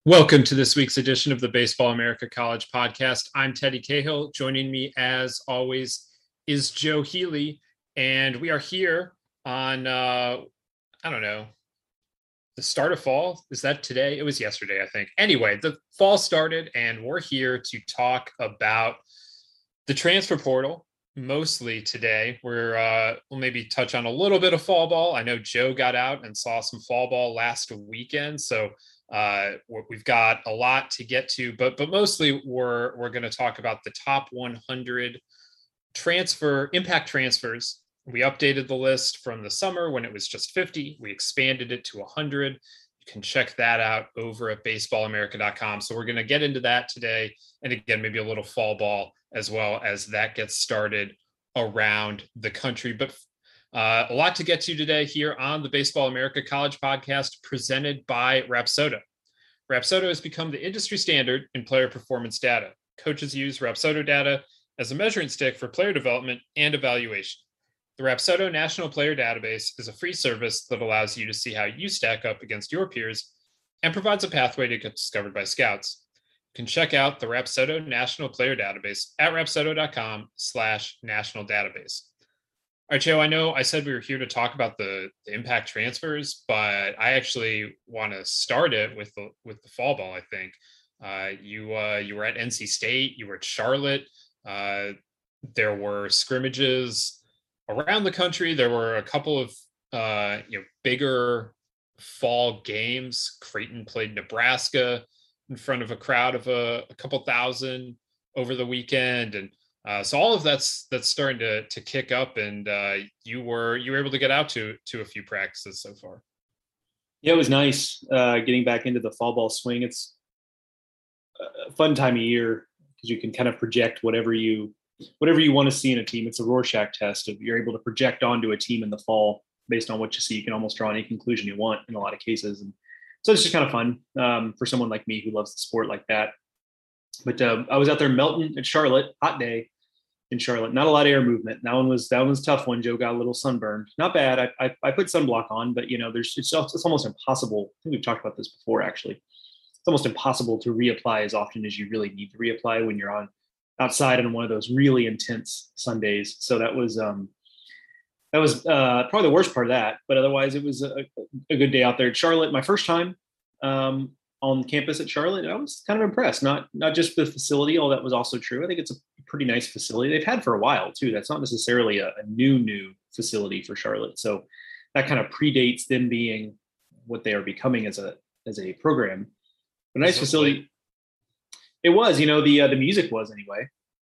Welcome to this week's edition of the Baseball America College Podcast. I'm Teddy Cahill. Joining me, as always, is Joe Healy, and we are here on, the start of fall. Is that today? It was yesterday, I think. Anyway, the fall started, and we're here to talk about the transfer portal, mostly today. We'll maybe touch on a little bit of fall ball. I know Joe got out and saw some fall ball last weekend, so we've got a lot to get to, but mostly we're going to talk about the top 100 impact transfers. We updated the list from the summer when it was just 50. We expanded it to 100. You can check that out over at baseballamerica.com. So we're going to get into that today. And again, maybe a little fall ball as well as that gets started around the country. But a lot to get to today here on the Baseball America College Podcast presented by Rapsodo. Rapsodo has become the industry standard in player performance data. Coaches use Rapsodo data as a measuring stick for player development and evaluation. The Rapsodo National Player Database is a free service that allows you to see how you stack up against your peers and provides a pathway to get discovered by scouts. You can check out the Rapsodo National Player Database at rapsodo.com/national database. All right, Joe, I know I said we were here to talk about the impact transfers, but I actually want to start it with the fall ball, I think. You were at NC State, you were at Charlotte. There were scrimmages around the country. There were a couple of bigger fall games. Creighton played Nebraska in front of a crowd of a couple thousand over the weekend, and so all of that's starting to kick up, and you were able to get out to a few practices so far. Yeah, it was nice getting back into the fall ball swing. It's a fun time of year because you can kind of project whatever you want to see in a team. It's a Rorschach test of you're able to project onto a team in the fall based on what you see. You can almost draw any conclusion you want in a lot of cases, and so it's just kind of fun for someone like me who loves the sport like that. But I was out there melting at Charlotte, hot day in Charlotte. Not a lot of air movement. That one was a tough one. Joe got a little sunburned. Not bad. I put sunblock on, but it's almost impossible. I think we've talked about this before, actually. It's almost impossible to reapply as often as you really need to reapply when you're outside on one of those really intense sun days. So that was probably the worst part of that. But otherwise, it was a good day out there at Charlotte. My first time on campus at Charlotte, I was kind of impressed. Not just the facility, although that was also true. I think it's a pretty nice facility. They've had for a while too. That's not necessarily a new facility for Charlotte. So that kind of predates them being what they are becoming as a program. A nice facility. It was, the music was anyway.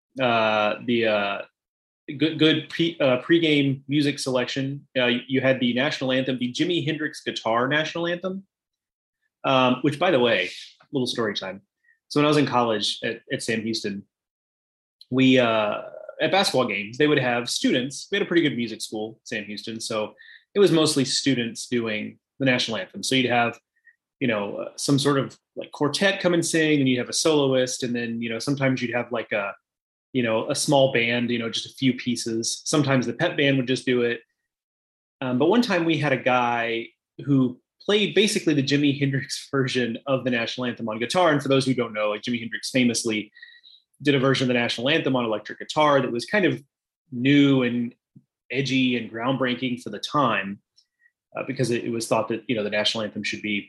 The good pregame music selection. You had the national anthem, the Jimi Hendrix Guitar National Anthem. Which, by the way, little story time. So when I was in college at Sam Houston, we at basketball games, they would have students. We had a pretty good music school, Sam Houston. So it was mostly students doing the national anthem. So you'd have, some sort of like quartet come and sing, and you'd have a soloist. And then, sometimes you'd have like a small band, just a few pieces. Sometimes the pep band would just do it. But one time we had a guy who played basically the Jimi Hendrix version of the national anthem on guitar. And for those who don't know, like Jimi Hendrix famously did a version of the national anthem on electric guitar that was kind of new and edgy and groundbreaking for the time, because it was thought that, the national anthem should be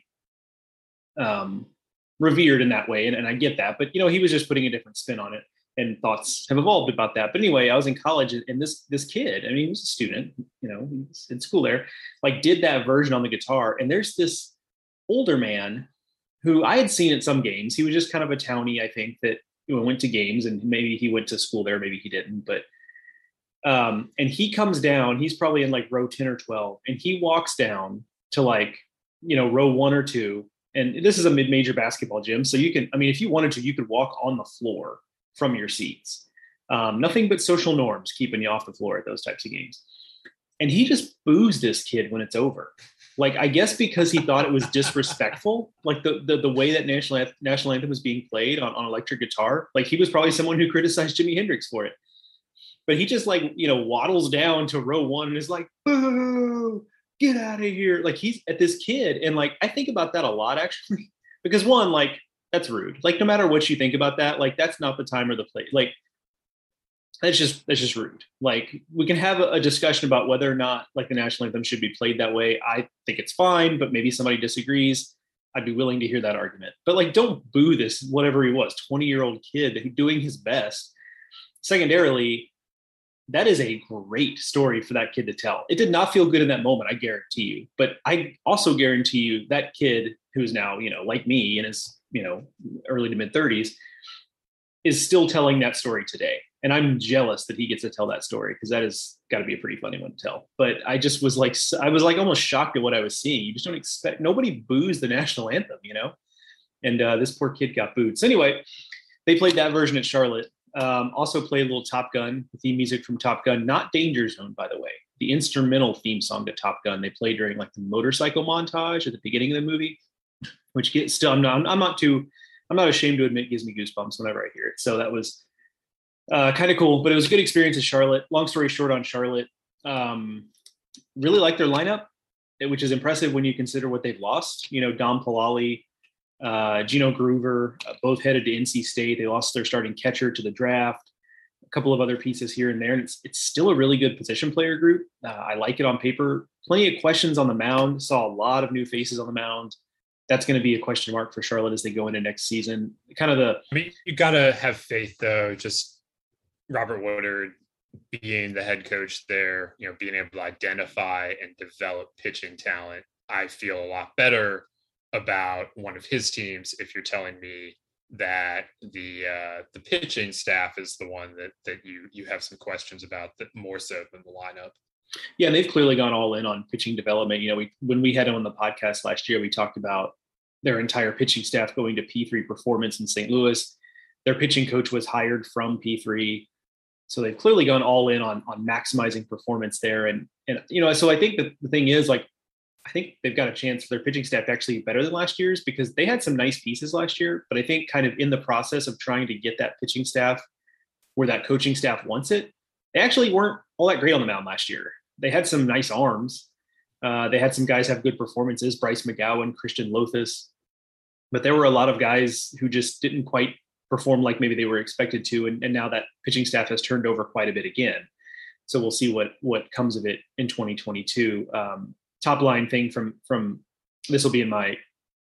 revered in that way. And I get that, but, he was just putting a different spin on it, and thoughts have evolved about that. But anyway, I was in college, and this kid, he was a student, he was in school there, like did that version on the guitar. And there's this older man who I had seen at some games. He was just kind of a townie, I think, that went to games, and maybe he went to school there, maybe he didn't. But and he comes down, he's probably in like row 10 or 12, and he walks down to like, row 1 or 2. And this is a mid-major basketball gym. So you can, if you wanted to, you could walk on the floor from your seats. Nothing but social norms keeping you off the floor at those types of games. And he just boos this kid when it's over. Like, I guess because he thought it was disrespectful, like the way that national anthem was being played on electric guitar. Like, he was probably someone who criticized Jimi Hendrix for it. But he just waddles down to row 1 and is like, boo, get out of here. Like, he's at this kid. And like, I think about that a lot, actually. because one, like, that's rude. Like, no matter what you think about that, like, that's not the time or the place. Like, that's just rude. Like, we can have a discussion about whether or not like the national anthem should be played that way. I think it's fine, but maybe somebody disagrees. I'd be willing to hear that argument. But like, don't boo this whatever he was, 20-year-old kid doing his best. Secondarily, that is a great story for that kid to tell. It did not feel good in that moment, I guarantee you. But I also guarantee you that kid who's now, like me in his, early to mid 30s is still telling that story today. And I'm jealous that he gets to tell that story because that has got to be a pretty funny one to tell. But I just was like, almost shocked at what I was seeing. You just don't expect, nobody boos the national anthem, and this poor kid got booed. So anyway, they played that version at Charlotte. Also played a little Top Gun, the theme music from Top Gun, not Danger Zone, by the way. The instrumental theme song to Top Gun they played during like the motorcycle montage at the beginning of the movie, which gets still, I'm not ashamed to admit gives me goosebumps whenever I hear it. So that was kind of cool, but it was a good experience at Charlotte. Long story short on Charlotte, really like their lineup, which is impressive when you consider what they've lost. Dom Palali, Gino Groover, both headed to NC State. They lost their starting catcher to the draft, a couple of other pieces here and there. And it's still a really good position player group. I like it on paper. Plenty of questions on the mound. Saw a lot of new faces on the mound. That's going to be a question mark for Charlotte as they go into next season. You got to have faith though. Just Robert Woodard being the head coach there, being able to identify and develop pitching talent. I feel a lot better about one of his teams if you're telling me that the pitching staff is the one that you have some questions about, that more so than the lineup. Yeah, and they've clearly gone all in on pitching development. When we had him on the podcast last year, we talked about their entire pitching staff going to P3 Performance in St. Louis. Their pitching coach was hired from P3. So they've clearly gone all in on maximizing performance there. And so I think that the thing is, like, I think they've got a chance for their pitching staff to actually be better than last year's, because they had some nice pieces last year. But I think kind of in the process of trying to get that pitching staff where that coaching staff wants it, they actually weren't all that great on the mound last year. They had some nice arms. They had some guys have good performances, Bryce McGowan, Christian Lothus. But there were a lot of guys who just didn't quite perform like maybe they were expected to. And now that pitching staff has turned over quite a bit again. So we'll see what comes of it in 2022. Top line thing from this will be in my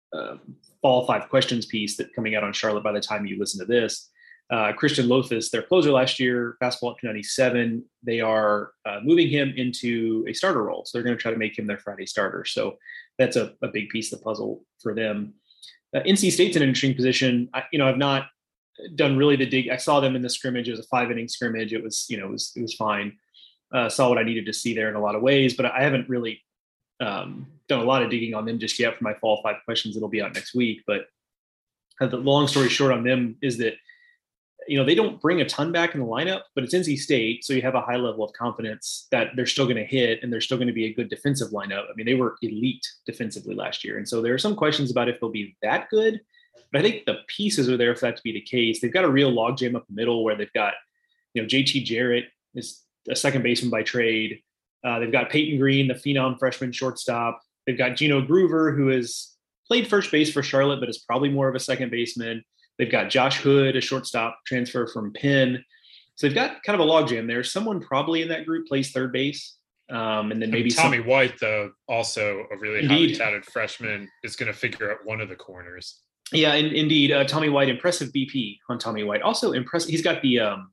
fall 5 questions piece that coming out on Charlotte by the time you listen to this. Christian Lothus, their closer last year, fastball up to 97. They are moving him into a starter role. So they're going to try to make him their Friday starter. So that's a big piece of the puzzle for them. NC State's an interesting position. I've not done really the dig. I saw them in the scrimmage. It was a 5-inning scrimmage. It was, it was fine. Saw what I needed to see there in a lot of ways, but I haven't really done a lot of digging on them just yet for my fall 5 questions. It'll be out next week. But the long story short on them is that, they don't bring a ton back in the lineup, but it's NC State. So you have a high level of confidence that they're still going to hit and they're still going to be a good defensive lineup. I mean, they were elite defensively last year. And so there are some questions about if they'll be that good, but I think the pieces are there for that to be the case. They've got a real logjam up the middle where they've got, JT Jarrett is a second baseman by trade. They've got Peyton Green, the phenom freshman shortstop. They've got Gino Groover, who has played first base for Charlotte, but is probably more of a second baseman. They've got Josh Hood, a shortstop transfer from Penn. So they've got kind of a logjam there. Someone probably in that group plays third base. And then maybe Tommy White, though, also a really highly touted freshman, is going to figure out one of the corners. Yeah, indeed. Tommy White, impressive BP on Tommy White. Also impressive. He's got I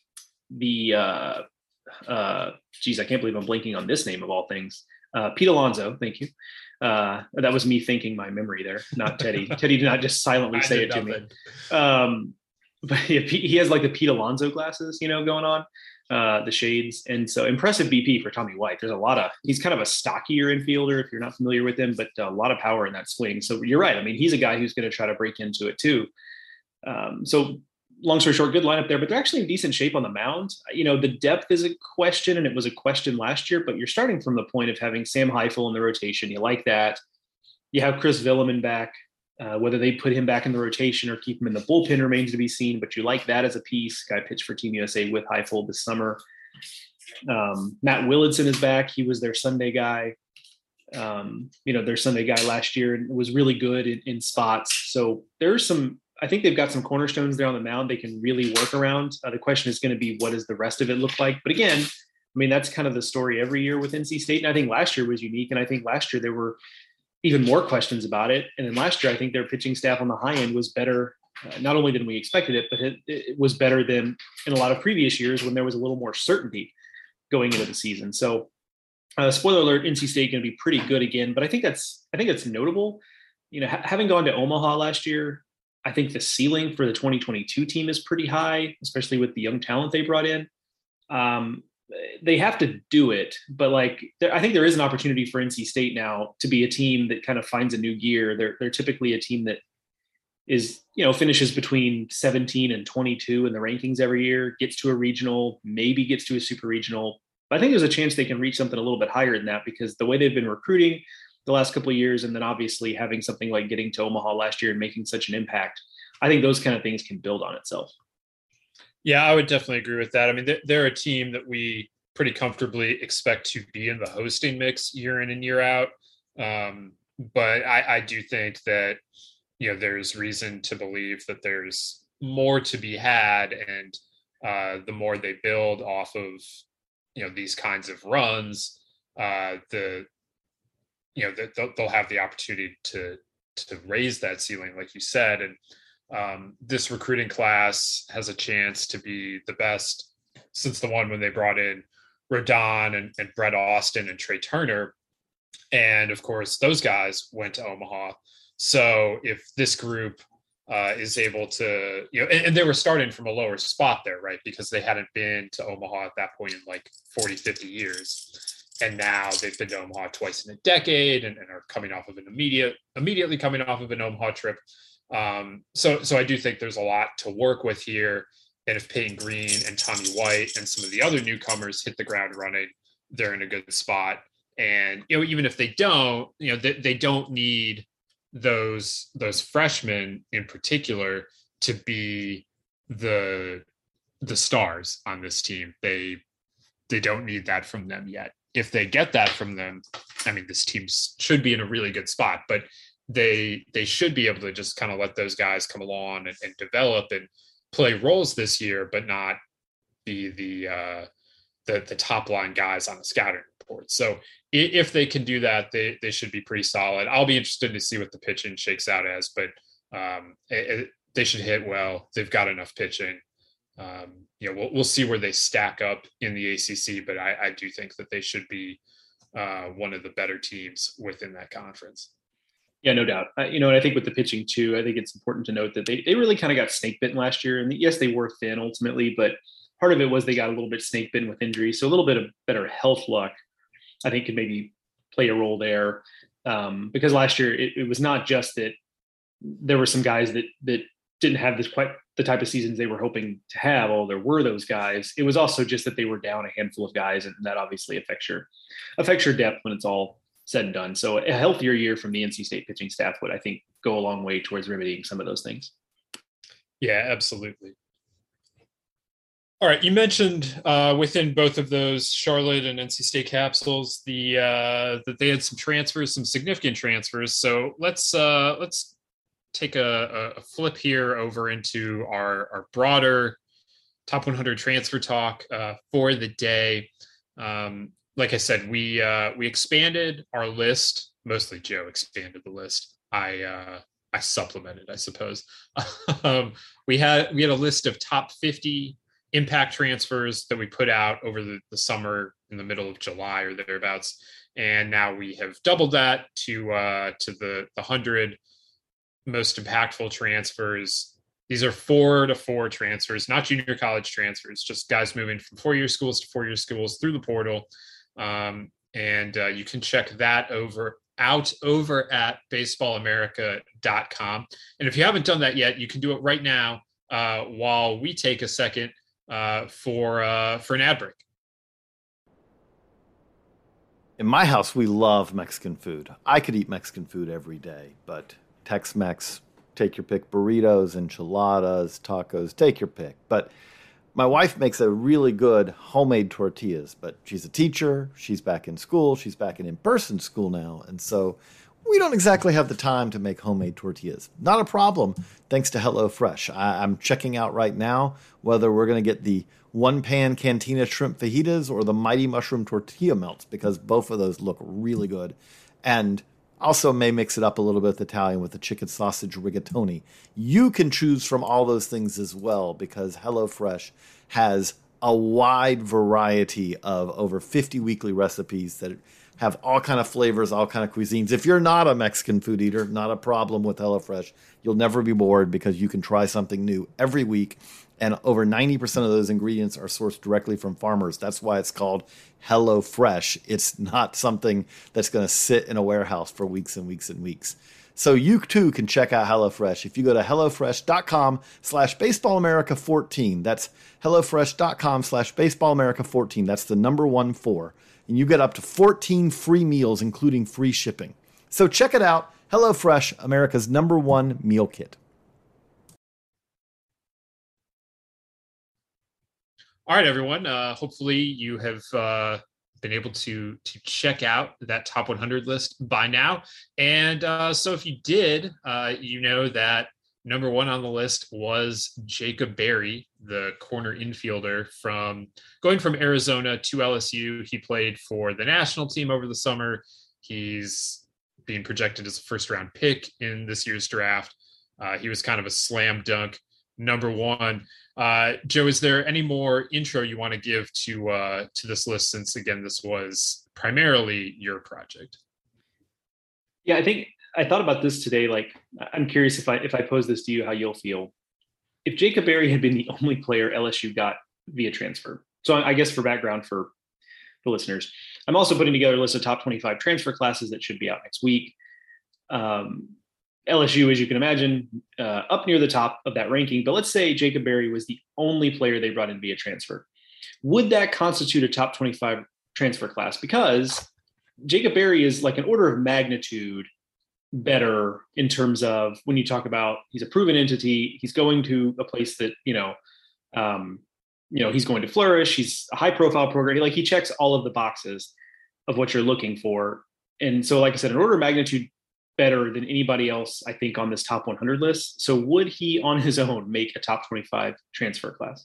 can't believe I'm blanking on this name of all things. Pete Alonso, thank you. That was me thinking my memory there, not Teddy. Teddy did not just silently say it to me. But he has like the Pete Alonso glasses, going on, the shades. And so impressive BP for Tommy White. There's he's kind of a stockier infielder if you're not familiar with him, but a lot of power in that swing. So you're right. I mean, he's a guy who's going to try to break into it too. So long story short, good lineup there, but they're actually in decent shape on the mound. The depth is a question, and it was a question last year, but you're starting from the point of having Sam Heifel in the rotation. You like that. You have Chris Villeman back. Whether they put him back in the rotation or keep him in the bullpen remains to be seen, but you like that as a piece. Guy pitched for Team USA with Heifel this summer. Matt Willardson is back. He was their Sunday guy. Their Sunday guy last year was really good in spots. So there's I think they've got some cornerstones there on the mound they can really work around. The question is going to be, what does the rest of it look like? But again, I mean, that's kind of the story every year with NC State. And I think last year was unique. And I think last year there were even more questions about it. And then last year, I think their pitching staff on the high end was better, not only than we expected it, but it was better than in a lot of previous years when there was a little more certainty going into the season. So spoiler alert, NC State going to be pretty good again. But I think that's notable. Having gone to Omaha last year, I think the ceiling for the 2022 team is pretty high, especially with the young talent they brought in. They have to do it, but I think there is an opportunity for NC State now to be a team that kind of finds a new gear. They're typically a team that is, finishes between 17 and 22 in the rankings every year, gets to a regional, maybe gets to a super regional. But I think there's a chance they can reach something a little bit higher than that because the way they've been recruiting the last couple of years, and then obviously having something like getting to Omaha last year and making such an impact, I think those kind of things can build on itself. Yeah, I would definitely agree with that. I mean, they're a team that we pretty comfortably expect to be in the hosting mix year in and year out. But I do think that, there's reason to believe that there's more to be had. And the more they build off of, these kinds of runs, they'll have the opportunity to raise that ceiling, like you said. And this recruiting class has a chance to be the best since the one when they brought in Rodon and Brett Austin and Trey Turner. And of course, those guys went to Omaha. So if this group is able to, and they were starting from a lower spot there, right? Because they hadn't been to Omaha at that point in 40, 50 years. And now they've been to Omaha twice in a decade and are coming off of immediately coming off of an Omaha trip. So I do think there's a lot to work with here. And if Peyton Green and Tommy White and some of the other newcomers hit the ground running, they're in a good spot. And, even if they don't, they don't need those freshmen in particular to be the stars on this team. They don't need that from them yet. If they get that from them, I mean, this team should be in a really good spot, but they should be able to just kind of let those guys come along and develop and play roles this year, but not be the top line guys on the scouting report. So if they can do that, they should be pretty solid. I'll be interested to see what the pitching shakes out as, but they should hit well. They've got enough pitching. We'll see where they stack up in the ACC, but I do think that they should be one of the better teams within that conference. Yeah, no doubt. And I think with the pitching too, I think it's important to note that they really kind of got snake bitten last year. And yes, they were thin ultimately, but part of it was they got a little bit snake bitten with injury. So a little bit of better health luck, I think, could maybe play a role there. Because last year it was not just that there were some guys that didn't have this quite the type of seasons they were hoping to have. There were those guys. It was also just that they were down a handful of guys, and that obviously affects your depth when it's all said and done. So a healthier year from the NC State pitching staff would, I think, go a long way towards remedying some of those things. Yeah, absolutely. All right, you mentioned within both of those Charlotte and NC State capsules that they had some transfers, some significant transfers. So let's take a flip here over into our broader top 100 transfer talk for the day. Like I said, we expanded our list. Mostly Joe expanded the list. I supplemented, I suppose. We had a list of top 50 impact transfers that we put out over the summer in the middle of July or thereabouts, and now we have doubled that to the 100 most impactful transfers. These are 4-4 transfers, not junior college transfers, just guys moving from 4-year schools to 4-year schools through the portal. And you can check that out over at baseballamerica.com. And if you haven't done that yet, you can do it right now while we take a second for an ad break. In my house, we love Mexican food. I could eat Mexican food every day, but Tex-Mex, take your pick, burritos, enchiladas, tacos, take your pick. But My wife makes a really good homemade tortillas, but she's a teacher. She's back in school. She's back in in-person school now. And so we don't exactly have the time to make homemade tortillas. Not a problem, thanks to HelloFresh. I'm checking out right now whether we're going to get the one-pan Cantina shrimp fajitas or the Mighty Mushroom tortilla melts, because both of those look really good. And also may mix it up a little bit with Italian with the chicken sausage rigatoni. You can choose from all those things as well, because HelloFresh has a wide variety of over 50 weekly recipes that have all kind of flavors, all kind of cuisines. If you're not a Mexican food eater, not a problem with HelloFresh. You'll never be bored because you can try something new every week. And over 90% of those ingredients are sourced directly from farmers. That's why it's called HelloFresh. It's not something that's going to sit in a warehouse for weeks and weeks and weeks. So you too can check out HelloFresh. If you go to HelloFresh.com/BaseballAmerica14, that's HelloFresh.com/BaseballAmerica14. That's the number 14. And you get up to 14 free meals, including free shipping. So check it out. HelloFresh, America's #1 meal kit. All right, everyone. Hopefully you have been able to check out that top 100 list by now. And so if you did, you know that number 1 on the list was Jacob Berry, the corner infielder going from Arizona to LSU. He played for the national team over the summer. He's being projected as a first-round pick in this year's draft. He was kind of a slam dunk number 1. Joe, is there any more intro you want to give to this list, since again this was primarily your project? Yeah, I thought about this today. Like, I'm curious if I pose this to you, how you'll feel if Jacob Berry had been the only player LSU got via transfer. So I guess for background for the listeners, I'm also putting together a list of top 25 transfer classes that should be out next week. LSU, as you can imagine, up near the top of that ranking. But let's say Jacob Berry was the only player they brought in via transfer. Would that constitute a top 25 transfer class? Because Jacob Berry is like an order of magnitude better in terms of when you talk about he's a proven entity. He's going to a place that, he's going to flourish. He's a high profile program. Like, he checks all of the boxes of what you're looking for. And so, like I said, an order of magnitude better than anybody else, I think, on this top 100 list. So would he on his own make a top 25 transfer class?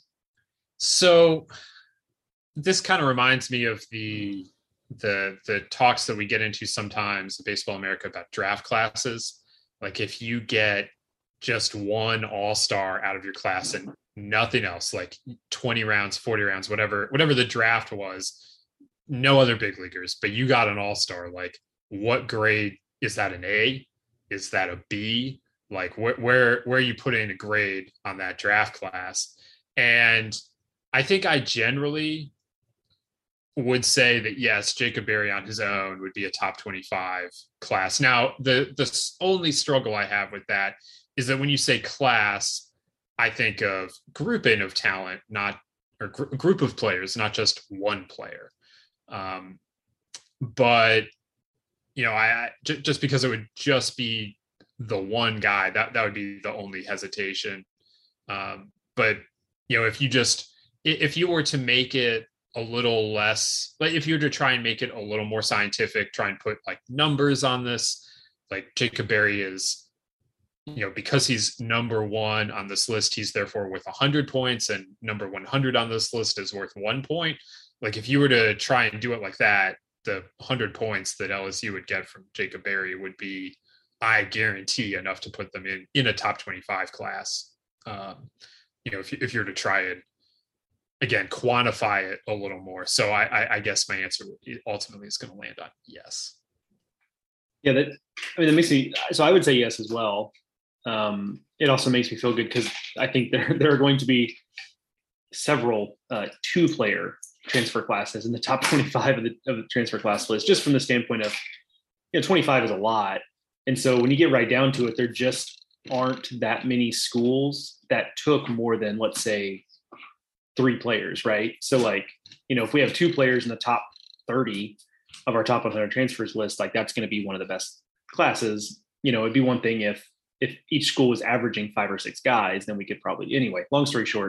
So this kind of reminds me of the talks that we get into sometimes in Baseball America about draft classes. Like, if you get just one all-star out of your class and nothing else, like 20 rounds, 40 rounds, whatever the draft was, no other big leaguers, but you got an all-star, like, what grade is that? An A? Is that a B? Like, where you put in a grade on that draft class? And I think I generally would say that, yes, Jacob Berry on his own would be a top 25 class. Now, the only struggle I have with that is that when you say class, I think of grouping of talent, group of players, not just one player. But I just because it would just be the one guy, that would be the only hesitation. But if you were to make it a little less, like, if you were to try and make it a little more scientific, try and put like numbers on this, like Jacob Berry is, because he's number 1 on this list, he's therefore worth 100 points, and number 100 on this list is worth 1 point. Like, if you were to try and do it like that, the 100 points that LSU would get from Jacob Berry would be, I guarantee, enough to put them in a top 25 class. If you're to try it again, quantify it a little more. So I guess my answer ultimately is going to land on yes. Yeah, that makes me. So I would say yes as well. It also makes me feel good because I think there are going to be several 2-player transfer classes in the top 25 of the transfer class list, just from the standpoint of, 25 is a lot. And so when you get right down to it, there just aren't that many schools that took more than, let's say, 3 players, right? So, like, if we have 2 players in the top 30 of our top 100 transfers list, like, that's going to be one of the best classes. It'd be one thing if each school was averaging 5 or 6 guys, then we could probably, anyway, long story short,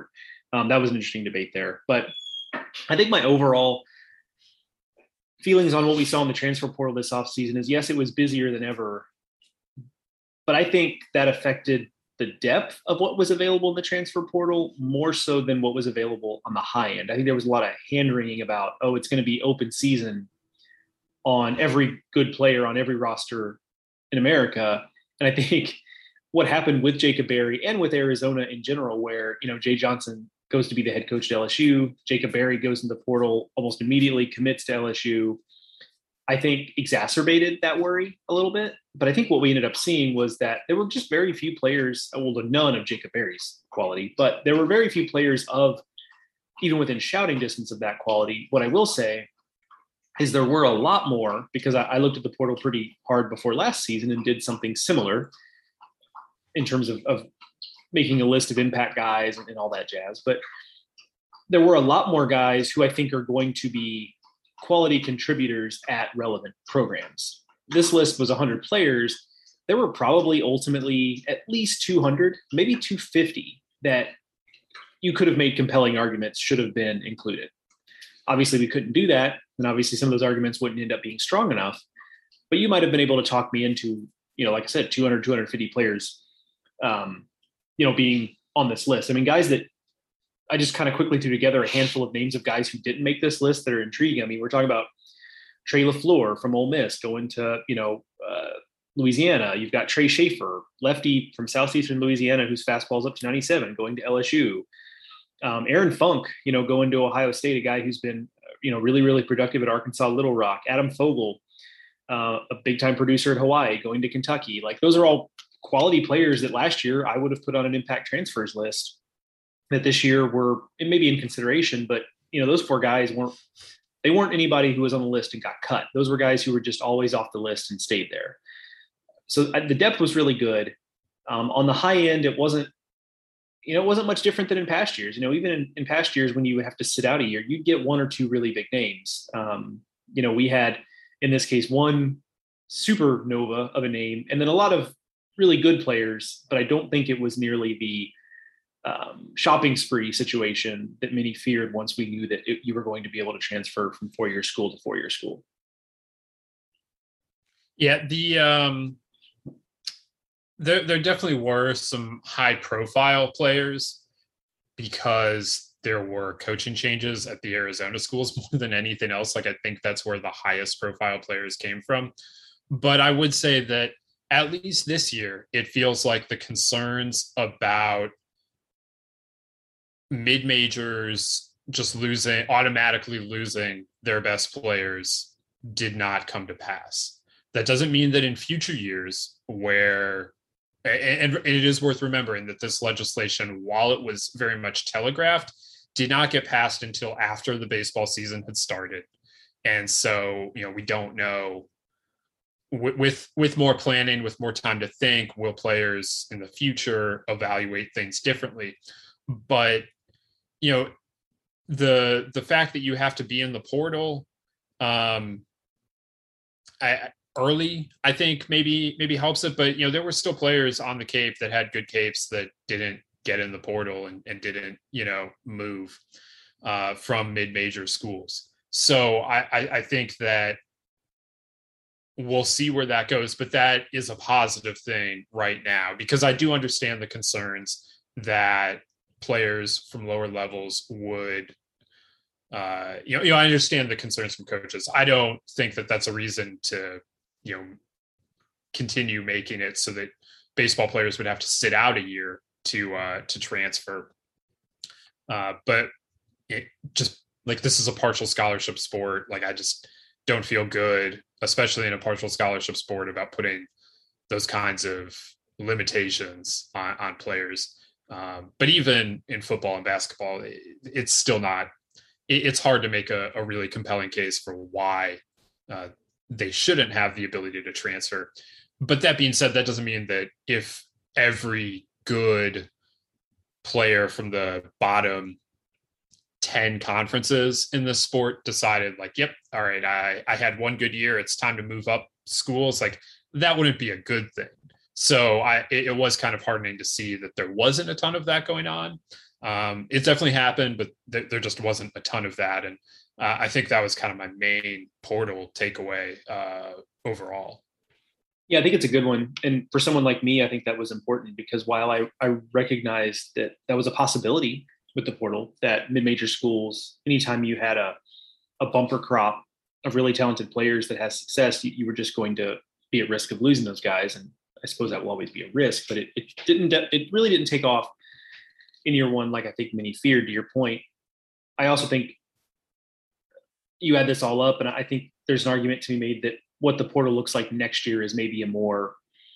That was an interesting debate there. But I think my overall feelings on what we saw in the transfer portal this offseason is, yes, it was busier than ever, but I think that affected the depth of what was available in the transfer portal more so than what was available on the high end. I think there was a lot of hand wringing about, it's going to be open season on every good player on every roster in America. And I think what happened with Jacob Berry and with Arizona in general, where, Jay Johnson goes to be the head coach at LSU, Jacob Berry goes in the portal almost immediately, commits to LSU, I think exacerbated that worry a little bit. But I think what we ended up seeing was that there were just very few players, none of Jacob Berry's quality, but there were very few players of even within shouting distance of that quality. What I will say is there were a lot more, because I looked at the portal pretty hard before last season and did something similar in terms of making a list of impact guys and all that jazz. But there were a lot more guys who I think are going to be quality contributors at relevant programs. This list was 100 players. There were probably ultimately at least 200, maybe 250 that you could have made compelling arguments should have been included. Obviously, we couldn't do that. And obviously, some of those arguments wouldn't end up being strong enough. But you might have been able to talk me into, like I said, 200, 250 players, being on this list. I mean, guys that I just kind of quickly threw together a handful of names of guys who didn't make this list that are intriguing. I mean, we're talking about Trey LaFleur from Ole Miss going to, Louisiana. You've got Trey Schaefer, lefty from Southeastern Louisiana, whose fastball's up to 97, going to LSU. Aaron Funk, going to Ohio State, a guy who's been, really, really productive at Arkansas Little Rock. Adam Fogel, a big-time producer at Hawaii, going to Kentucky. Like, those are all quality players that last year I would have put on an impact transfers list that this year were maybe in consideration, but, those four guys weren't anybody who was on the list and got cut. Those were guys who were just always off the list and stayed there. So the depth was really good. On the high end, it wasn't much different than in past years. Even in past years when you would have to sit out a year, you'd get one or two really big names. We had, in this case, one supernova of a name, and then a lot of really good players, but I don't think it was nearly the shopping spree situation that many feared once we knew that you were going to be able to transfer from four-year school to four-year school. Yeah, there definitely were some high-profile players because there were coaching changes at the Arizona schools more than anything else. Like, I think that's where the highest profile players came from. But I would say that at least this year, it feels like the concerns about mid-majors just automatically losing their best players did not come to pass. That doesn't mean that in future years where, and it is worth remembering that this legislation, while it was very much telegraphed, did not get passed until after the baseball season had started. And so, we don't know, with more planning, with more time to think, will players in the future evaluate things differently? But, the fact that you have to be in the portal early, I think maybe helps it. But, there were still players on the Cape that had good Capes that didn't get in the portal and didn't, move from mid-major schools. So I think that we'll see where that goes, but that is a positive thing right now, because I do understand the concerns that players from lower levels would, I understand the concerns from coaches. I don't think that that's a reason to, continue making it so that baseball players would have to sit out a year to transfer. But it just, like, this is a partial scholarship sport. Like, I just don't feel good, especially in a partial scholarship sport, about putting those kinds of limitations on players. But even in football and basketball, it's still not, it's hard to make a really compelling case for why they shouldn't have the ability to transfer. But that being said, that doesn't mean that if every good player from the bottom 10 conferences in this sport decided, like, yep, all right, I had one good year, it's time to move up schools, like, that wouldn't be a good thing. So it was kind of heartening to see that there wasn't a ton of that going on. It definitely happened, but there just wasn't a ton of that. And I think that was kind of my main portal takeaway overall. Yeah, I think it's a good one. And for someone like me, I think that was important because while I recognized that that was a possibility with the portal, that mid-major schools, anytime you had a bumper crop of really talented players that has success, you were just going to be at risk of losing those guys. And I suppose that will always be a risk, but it really didn't take off in year one like I think many feared, to your point. I also think you add this all up, and I think there's an argument to be made that what the portal looks like next year is maybe a more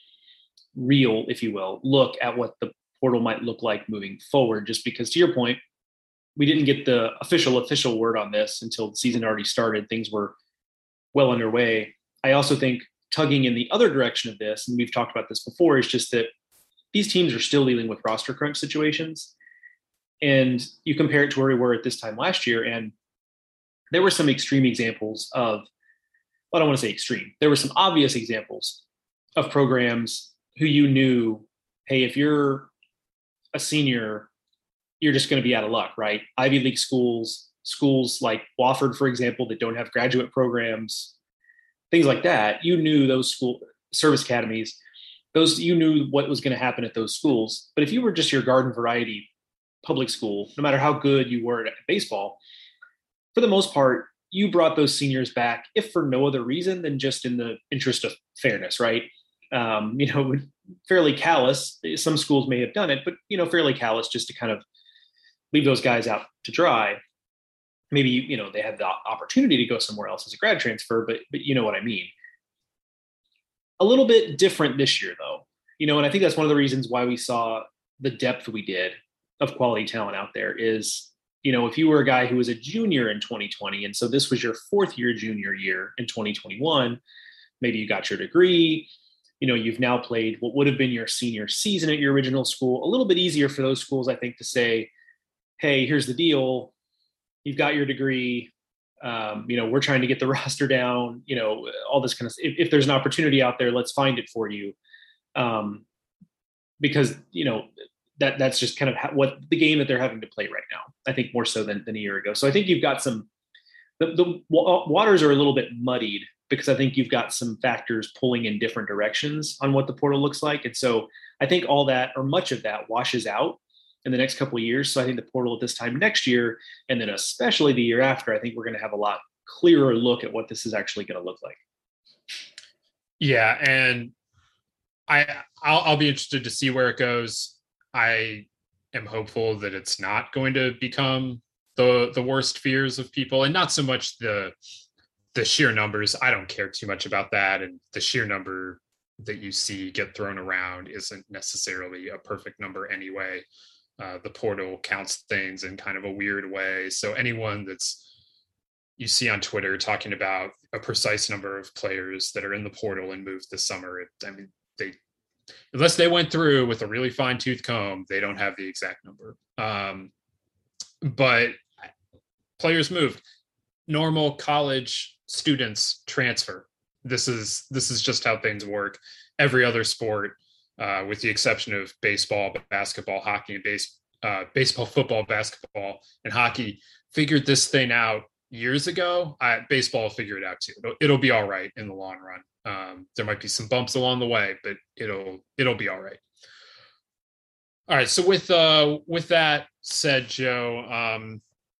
real, if you will, look at what the portal might look like moving forward. Just because, to your point, we didn't get the official word on this until the season already started. Things were well underway. I also think tugging in the other direction of this, and we've talked about this before, is just that these teams are still dealing with roster crunch situations. And you compare it to where we were at this time last year, and there were some extreme examples of, well, I don't want to say extreme. There were some obvious examples of programs who you knew, hey, if you're a senior, you're just going to be out of luck, right? Ivy League schools like Wofford, for example, that don't have graduate programs, things like that. You knew those school service academies, you knew what was going to happen at those schools. But if you were just your garden variety public school, no matter how good you were at baseball, for the most part, you brought those seniors back, if for no other reason than just in the interest of fairness, right? Fairly callous. Some schools may have done it, but, fairly callous just to kind of leave those guys out to dry. Maybe, they had the opportunity to go somewhere else as a grad transfer, but you know what I mean. A little bit different this year, though, and I think that's one of the reasons why we saw the depth we did of quality talent out there is, if you were a guy who was a junior in 2020, and so this was your fourth year junior year in 2021, maybe you got your degree, you've now played what would have been your senior season at your original school. A little bit easier for those schools, I think, to say, hey, here's the deal. You've got your degree. We're trying to get the roster down, all this kind of, if there's an opportunity out there, let's find it for you. Because, that's just kind of what the game that they're having to play right now, I think more so than a year ago. So I think you've got the waters are a little bit muddied because I think you've got some factors pulling in different directions on what the portal looks like. And so I think all that, or much of that, washes out in the next couple of years. So I think the portal at this time next year, and then especially the year after, I think we're going to have a lot clearer look at what this is actually going to look like. Yeah. And I'll be interested to see where it goes. I am hopeful that it's not going to become the worst fears of people, and not so much the sheer numbers. I don't care too much about that. And the sheer number that you see get thrown around isn't necessarily a perfect number anyway. The portal counts things in kind of a weird way. So anyone you see on Twitter talking about a precise number of players that are in the portal and moved this summer, unless they went through with a really fine tooth comb, they don't have the exact number. But players moved. Normal college students transfer. This is just how things work. Every other sport, with the exception of baseball, basketball, hockey, and baseball, football, basketball, and hockey, figured this thing out years ago. Baseball will figure it out too. It'll be all right in the long run. There might be some bumps along the way, but it'll be all right. All right. So with that said, Joe,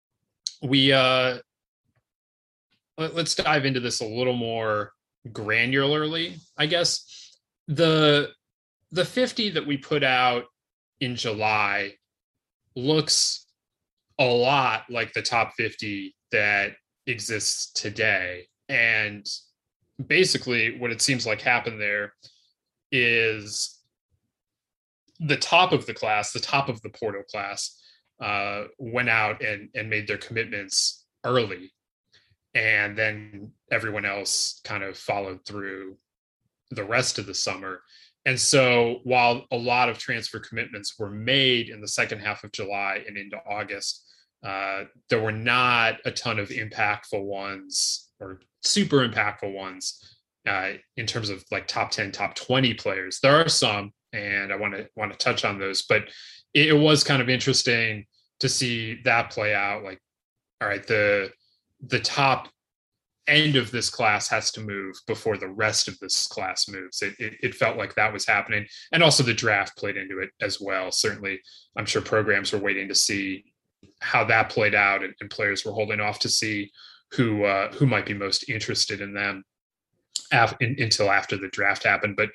let's dive into this a little more granularly, I guess. The 50 that we put out in July looks a lot like the top 50 that exists today. And basically what it seems like happened there is the top of the class, the top of the portal class, went out and made their commitments early. And then everyone else kind of followed through the rest of the summer. And so while a lot of transfer commitments were made in the second half of July and into August, there were not a ton of impactful ones or super impactful ones in terms of like top 10, top 20 players. There are some, and I want to touch on those, but it was kind of interesting to see that play out. Like, all right, the top end of this class has to move before the rest of this class moves. It felt like that was happening. And also the draft played into it as well. Certainly, I'm sure programs were waiting to see how that played out, and players were holding off to see who might be most interested in them until after the draft happened. But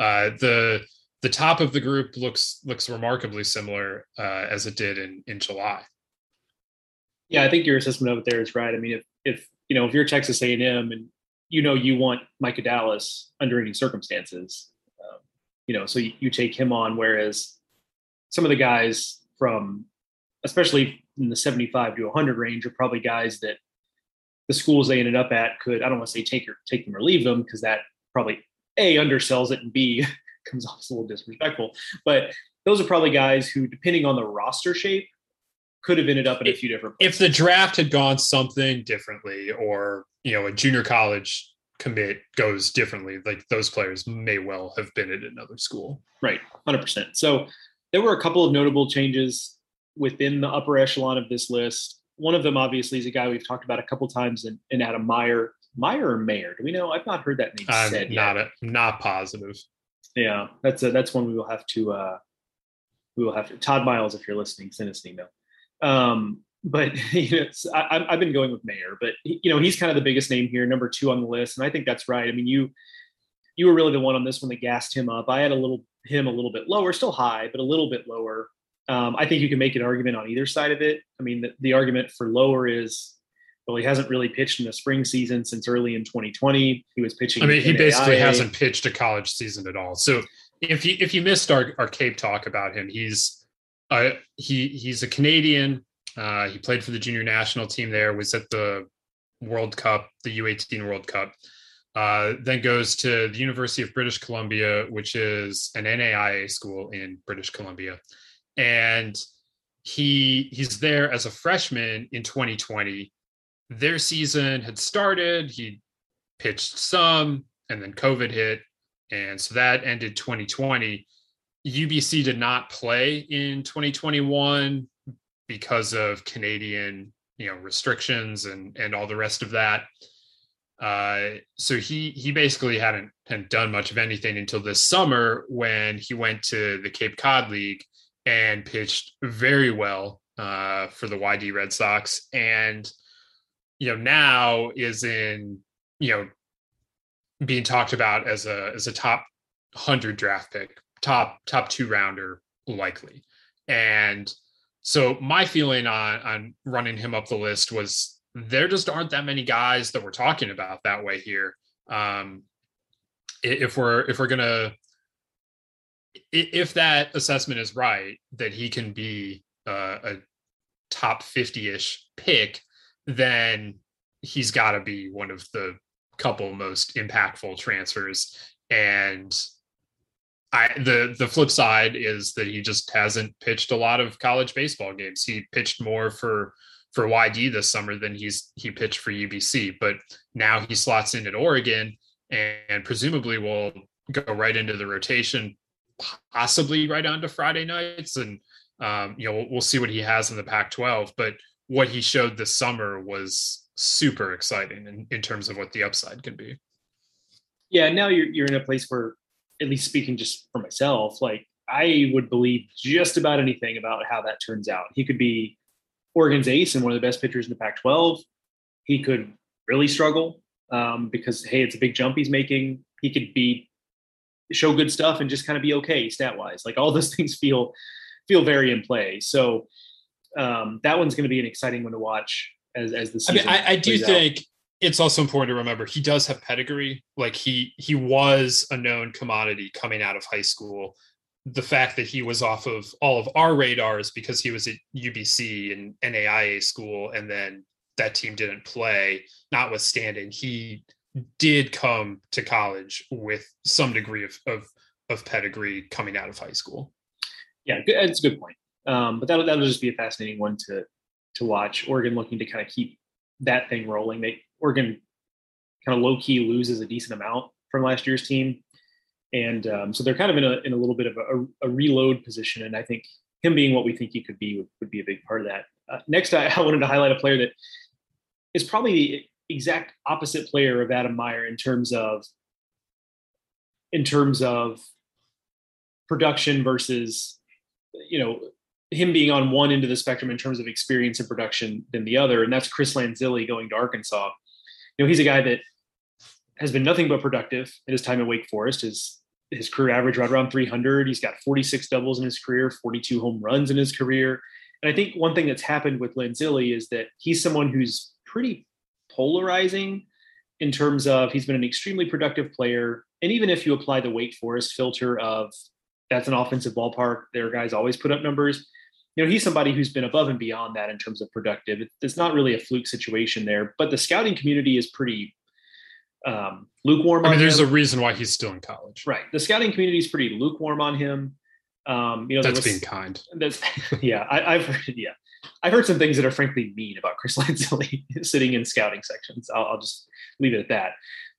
the top of the group looks remarkably similar as it did in July. Yeah, I think your assessment of it there is right. I mean, if you're Texas A&M and you want Micah Dallas under any circumstances, so you take him on, whereas some of the guys from, especially in the 75 to 100 range, are probably guys that the schools they ended up at could, I don't want to say take them or leave them, because that probably A, undersells it, and B, comes off as a little disrespectful. But those are probably guys who, depending on the roster shape, could have ended up in a few different places. If the draft had gone something differently, or a junior college commit goes differently, like those players may well have been at another school. Right, 100%. So there were a couple of notable changes within the upper echelon of this list. One of them, obviously, is a guy we've talked about a couple times in Adam Meyer. Meyer or Mayer? Do we know? I've not heard that name said yet. Not positive. Yeah, that's one we will have to. Todd Miles, if you're listening, send us an email. But I've been going with Mayer, but he's kind of the biggest name here, number 2 on the list, and I think that's right. I mean, you were really the one on this one that gassed him up. I had him a little bit lower, still high, but a little bit lower. I think you can make an argument on either side of it. I mean, the argument for lower is, well, he hasn't really pitched in the spring season since early in 2020. He was pitching. I mean, he basically hasn't pitched a college season at all. So if you missed our Cape talk about him, he's a Canadian. He played for the junior national team there, was at the World Cup, the U18 World Cup. Then goes to the University of British Columbia, which is an NAIA school in British Columbia. And he's there as a freshman in 2020. Their season had started. He pitched some, and then COVID hit. And so that ended 2020. UBC did not play in 2021 because of Canadian, restrictions and all the rest of that. So he basically hadn't done much of anything until this summer, when he went to the Cape Cod League and pitched very well for the YD Red Sox. And, now is in, being talked about as a top 100 draft pick, top 2 rounder likely. And so my feeling on running him up the list was, there just aren't that many guys that we're talking about that way here. If that assessment is right, that he can be a top 50-ish pick, then he's got to be one of the couple most impactful transfers. And the flip side is that he just hasn't pitched a lot of college baseball games. He pitched more for YD this summer than he pitched for UBC, but now he slots in at Oregon and presumably will go right into the rotation, possibly right onto Friday nights. And we'll see what he has in the Pac-12, but what he showed this summer was super exciting in terms of what the upside can be. Yeah, now you're in a place where, at least speaking just for myself, like, I would believe just about anything about how that turns out. He could be Oregon's ace and one of the best pitchers in the Pac-12. He could really struggle because, hey, it's a big jump he's making. He could show good stuff and just kind of be okay stat-wise. Like, all those things feel very in play. So that one's going to be an exciting one to watch as the season. I do think it's also important to remember he does have pedigree. Like, he was a known commodity coming out of high school. The fact that he was off of all of our radars because he was at UBC and NAIA school, and then that team didn't play, notwithstanding, he did come to college with some degree of pedigree coming out of high school. Yeah, it's a good point. But that'll just be a fascinating one to watch. Oregon looking to kind of keep that thing rolling. Oregon kind of low key loses a decent amount from last year's team. And so they're kind of in a little bit of a reload position. And I think him being what we think he could be would be a big part of that. Next, I wanted to highlight a player that is probably the exact opposite player of Adam Meyer in terms of production versus, him being on one end of the spectrum in terms of experience and production than the other. And that's Chris Lanzilli going to Arkansas. He's a guy that has been nothing but productive in his time at Wake Forest. His career average right around 300. He's got 46 doubles in his career, 42 home runs in his career. And I think one thing that's happened with Lanzilli is that he's someone who's pretty polarizing in terms of he's been an extremely productive player. And even if you apply the Wake Forest filter of that's an offensive ballpark, their guys always put up numbers. He's somebody who's been above and beyond that in terms of productive. It's not really a fluke situation there, but the scouting community is pretty lukewarm. I mean, there's a reason why he's still in college, right? The scouting community is pretty lukewarm on him. That's being kind. That's I've heard some things that are frankly mean about Chris Lanzilli sitting in scouting sections. I'll just leave it at that.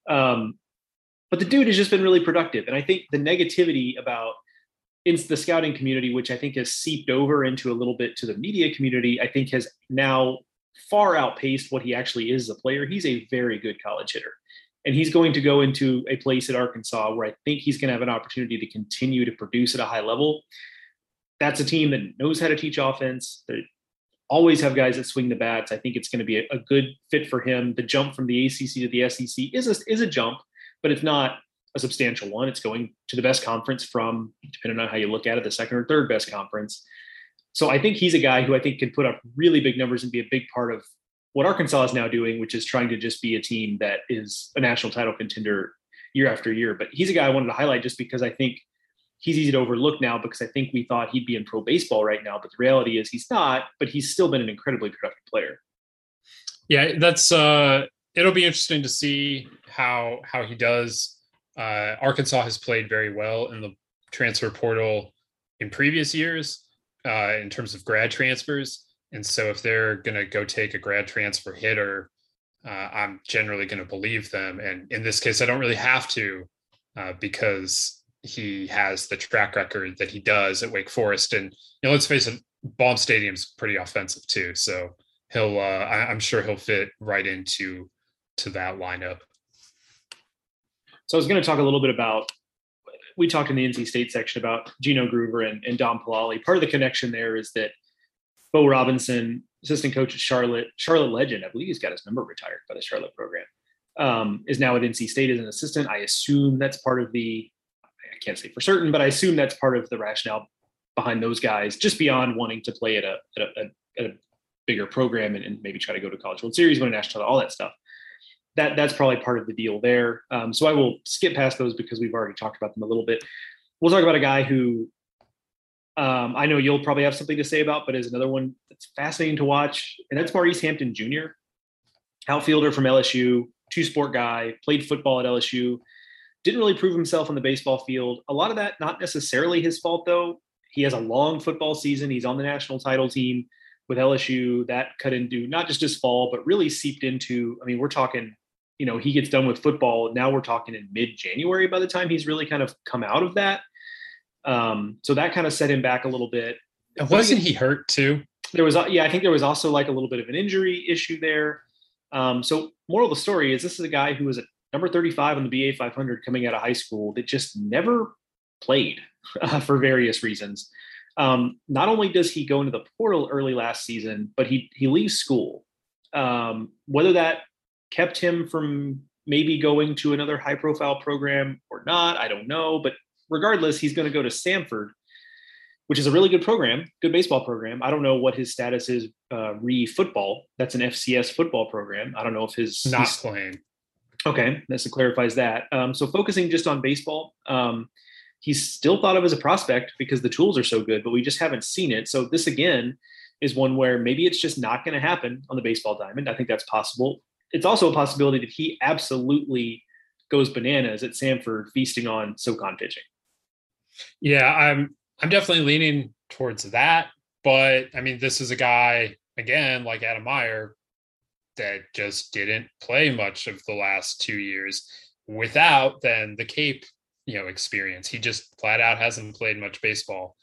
But the dude has just been really productive, and I think the negativity about in the scouting community, which I think has seeped over into a little bit to the media community, I think has now far outpaced what he actually is as a player. He's a very good college hitter. And he's going to go into a place at Arkansas where I think he's going to have an opportunity to continue to produce at a high level. That's a team that knows how to teach offense. They always have guys that swing the bats. I think it's going to be a good fit for him. The jump from the ACC to the SEC is a jump, but it's not a substantial one. It's going to the best conference from, depending on how you look at it, the second or third best conference. So I think he's a guy who I think can put up really big numbers and be a big part of what Arkansas is now doing, which is trying to just be a team that is a national title contender year after year. But he's a guy I wanted to highlight just because I think he's easy to overlook now, because I think we thought he'd be in pro baseball right now, but the reality is he's not, but he's still been an incredibly productive player. Yeah, that's it'll be interesting to see how he does. Arkansas has played very well in the transfer portal in previous years in terms of grad transfers. And so if they're going to go take a grad transfer hitter, I'm generally going to believe them. And in this case, I don't really have to because he has the track record that he does at Wake Forest. And let's face it, Baum Stadium's pretty offensive too. So he'll, I'm sure he'll fit right into that lineup. So I was going to talk a little bit about, we talked in the NC State section about Gino Groover and Dom Palali. Part of the connection there is that Bo Robinson, assistant coach at Charlotte legend, I believe he's got his number retired by the Charlotte program, is now at NC State as an assistant. I assume that's part of I can't say for certain, but I assume that's part of the rationale behind those guys, just beyond wanting to play at a bigger program and maybe try to go to College World Series, win a national title, all that stuff. That's probably part of the deal there. So I will skip past those because we've already talked about them a little bit. We'll talk about a guy who I know you'll probably have something to say about, but is another one that's fascinating to watch. And that's Maurice Hampton Jr., outfielder from LSU, two-sport guy, played football at LSU, didn't really prove himself on the baseball field. A lot of that, not necessarily his fault, though. He has a long football season. He's on the national title team with LSU. That cut into not just his fall, but really seeped into, I mean, we're talking, he gets done with football. Now we're talking in mid-January by the time he's really kind of come out of that. So that kind of set him back a little bit. Wasn't he hurt too? I think there was also like a little bit of an injury issue there. So moral of the story is this is a guy who was at number 35 on the BA 500 coming out of high school that just never played for various reasons. Not only does he go into the portal early last season, but he leaves school. Whether that kept him from maybe going to another high profile program or not, I don't know. But regardless, he's going to go to Samford, which is a really good program, good baseball program. I don't know what his status is re-football. That's an FCS football program. I don't know if he's playing. Okay, that clarifies that. So focusing just on baseball, he's still thought of as a prospect because the tools are so good, but we just haven't seen it. So this, again, is one where maybe it's just not going to happen on the baseball diamond. I think that's possible. It's also a possibility that he absolutely goes bananas at Samford feasting on SoCon pitching. Yeah, I'm definitely leaning towards that. But, I mean, this is a guy, again, like Adam Meyer, that just didn't play much of the last 2 years without then the Cape, experience. He just flat out hasn't played much baseball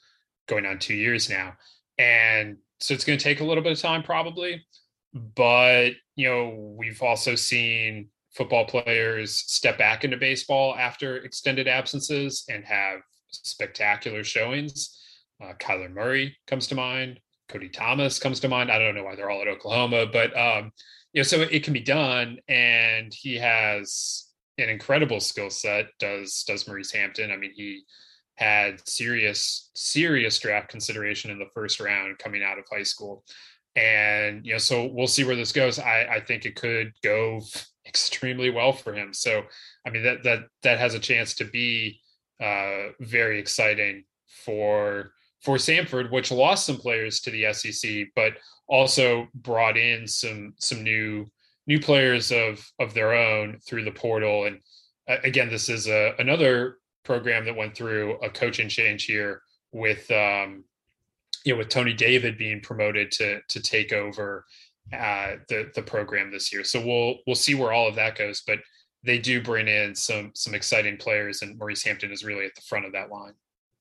going on 2 years now. And so it's going to take a little bit of time probably, but we've also seen football players step back into baseball after extended absences and have spectacular showings. Kyler Murray comes to mind. Cody Thomas comes to mind. I don't know why they're all at Oklahoma, but so it can be done, and he has an incredible skill set. Does Maurice Hampton? I mean, he had serious draft consideration in the first round coming out of high school, and so we'll see where this goes. I think it could go extremely well for him. So I mean that has a chance to be very exciting for Samford, which lost some players to the SEC, but also brought in some new players of their own through the portal. And again, this is another program that went through a coaching change here with with Tony David being promoted to take over the program this year. So we'll see where all of that goes, but they do bring in some exciting players, and Maurice Hampton is really at the front of that line.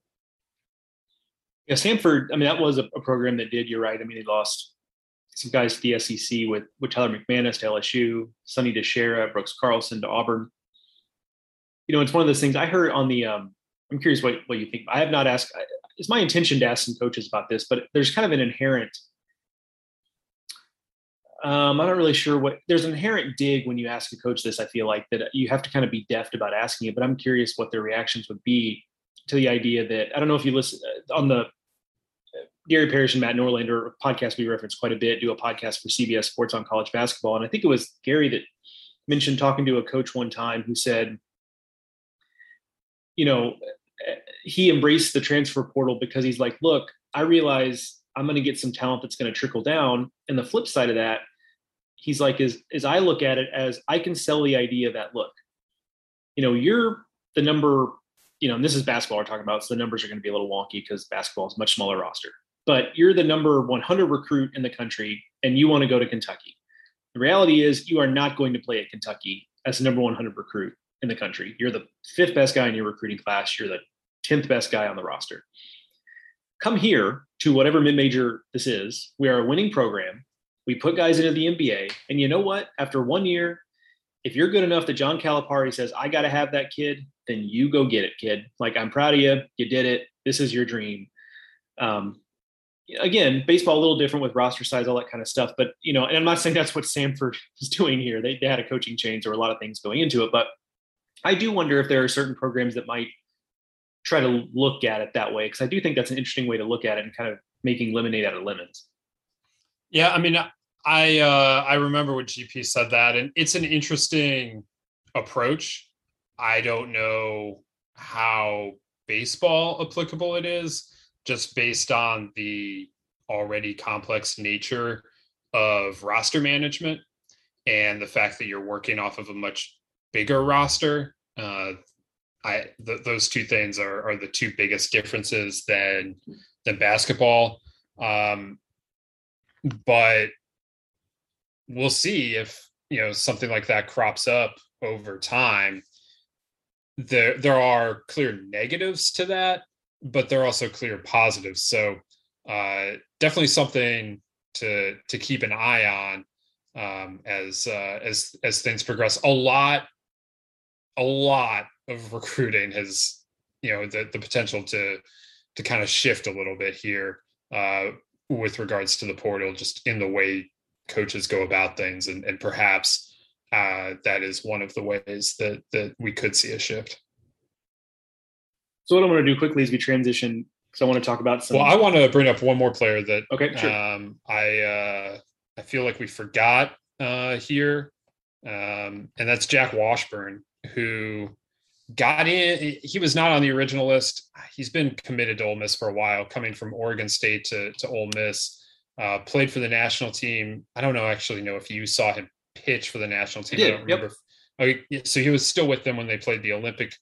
Yeah, Samford, I mean, that was a program that did, you're right. I mean, they lost some guys to the SEC with Tyler McManus to LSU, Sonny DeShera, Brooks Carlson to Auburn. It's one of those things I heard on the, I'm curious what you think. I have not asked, it's my intention to ask some coaches about this, but there's kind of an inherent, I'm not really sure there's an inherent dig when you ask a coach this. I feel like that you have to kind of be deft about asking it, but I'm curious what their reactions would be to the idea that, I don't know if you listen on the Gary Parrish and Matt Norlander podcast we reference quite a bit, do a podcast for CBS Sports on college basketball. And I think it was Gary that mentioned talking to a coach one time who said, he embraced the transfer portal because he's like, look, I realize I'm going to get some talent that's going to trickle down. And the flip side of that, he's like, is I look at it as I can sell the idea that, look, you're the number, and this is basketball we're talking about, so the numbers are going to be a little wonky because basketball is a much smaller roster. But you're the number 100 recruit in the country, and you want to go to Kentucky. The reality is you are not going to play at Kentucky as the number 100 recruit in the country. You're the 5th best guy in your recruiting class. You're the 10th best guy on the roster. Come here to whatever mid-major this is. We are a winning program. We put guys into the NBA. And you know what? After 1 year, if you're good enough that John Calipari says, I got to have that kid, then you go get it, kid. Like, I'm proud of you. You did it. This is your dream. Again, baseball a little different with roster size, all that kind of stuff. But, and I'm not saying that's what Samford is doing here. They had a coaching change. There were a lot of things going into it. But I do wonder if there are certain programs that might try to look at it that way, because I do think that's an interesting way to look at it and kind of making lemonade out of lemons. Yeah, I mean, I remember when GP said that, and it's an interesting approach. I don't know how baseball applicable it is, just based on the already complex nature of roster management and the fact that you're working off of a much bigger roster. Those two things are the two biggest differences than basketball. But we'll see if something like that crops up over time. There are clear negatives to that, but there are also clear positives. So definitely something to keep an eye on as things progress. A lot of recruiting has the potential to kind of shift a little bit here with regards to the portal, just in the way coaches go about things, and perhaps that is one of the ways that we could see a shift. So what I'm going to do quickly is we transition, because I want to talk about some. Well, I want to bring up one more player that sure. I feel like we forgot here, and that's Jack Washburn, who got in. He was not on the original list. He's been committed to Ole Miss for a while, coming from Oregon State to Ole Miss. Played for the national team. I don't actually know if you saw him pitch for the national team. I don't remember. Yep. So he was still with them when they played the Olympic.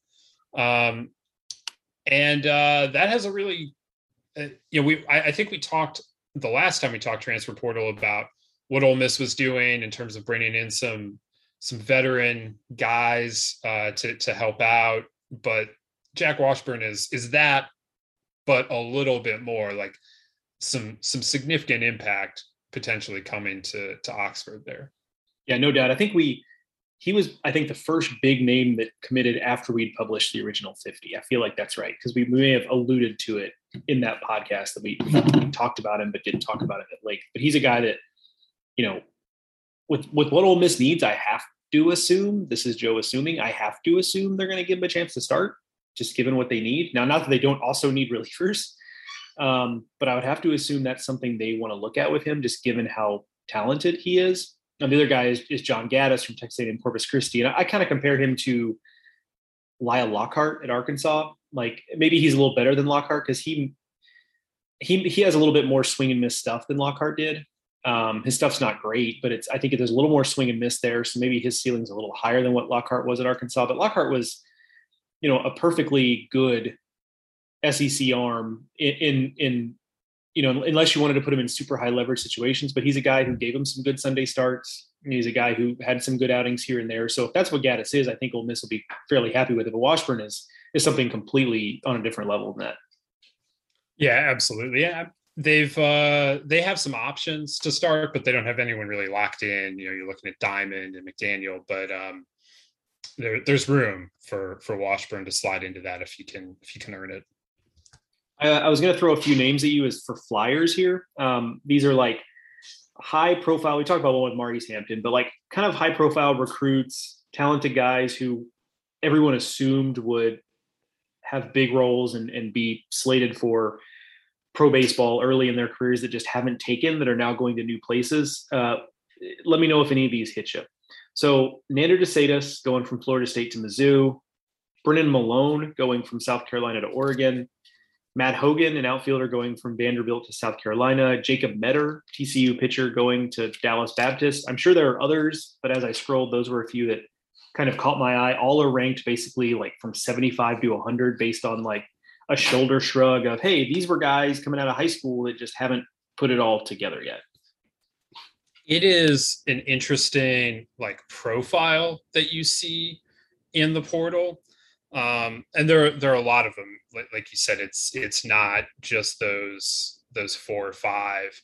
And that has a really, I think we talked the last time we talked transfer portal about what Ole Miss was doing in terms of bringing in some veteran guys to help out. But Jack Washburn is that, but a little bit more, like some significant impact potentially coming to Oxford there. Yeah, no doubt. I think he was, I think, the first big name that committed after we'd published the original 50. I feel like that's right, because we may have alluded to it in that podcast that we talked about him, but didn't talk about it at length. But he's a guy that, you know, with what Ole Miss needs, I have to assume, this is Joe assuming, I have to assume they're going to give him a chance to start, just given what they need. Now, not that they don't also need relievers, but I would have to assume that's something they want to look at with him, just given how talented he is. And the other guy is John Gaddis from Texas A&M Corpus Christi. And I kind of compare him to Lyle Lockhart at Arkansas. Like, maybe he's a little better than Lockhart because he has a little bit more swing and miss stuff than Lockhart did. His stuff's not great, but I think there's a little more swing and miss there. So maybe his ceiling's a little higher than what Lockhart was at Arkansas. But Lockhart was, you know, a perfectly good SEC arm in you know, unless you wanted to put him in super high leverage situations, but he's a guy who gave him some good Sunday starts. And he's a guy who had some good outings here and there. So if that's what Gaddis is, I think Ole Miss will be fairly happy with it. But Washburn is something completely on a different level than that. Yeah, absolutely. Yeah. They have some options to start, but they don't have anyone really locked in. You know, you're looking at Diamond and McDaniel, but there's room for Washburn to slide into that if you can earn it. I was going to throw a few names at you as for flyers here. These are like high profile. We talked about one with Marty's Hampton, but like kind of high profile recruits, talented guys who everyone assumed would have big roles and be slated for pro baseball early in their careers that just haven't taken, that are now going to new places. Let me know if any of these hit you. So Nander DeSatis going from Florida State to Mizzou, Brennan Malone going from South Carolina to Oregon, Matt Hogan, an outfielder, going from Vanderbilt to South Carolina, Jacob Metter, TCU pitcher, going to Dallas Baptist. I'm sure there are others, but as I scrolled, those were a few that kind of caught my eye. All are ranked basically like from 75 to 100 based on like a shoulder shrug of, hey, these were guys coming out of high school that just haven't put it all together yet. It is an interesting like profile that you see in the portal. And there are a lot of them. Like you said, it's not just those 4 or 5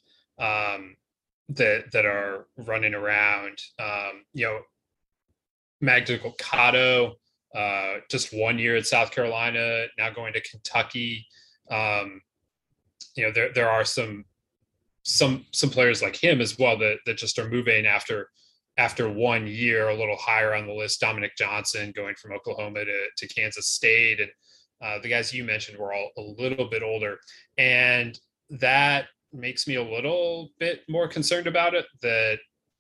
that are running around. You know, Magda Cocado, just 1 year at South Carolina, now going to Kentucky. You know, there are some players like him as well that just are moving after 1 year a little higher on the list. Dominic Johnson going from Oklahoma to Kansas State. And the guys you mentioned were all a little bit older. And that makes me a little bit more concerned about it, that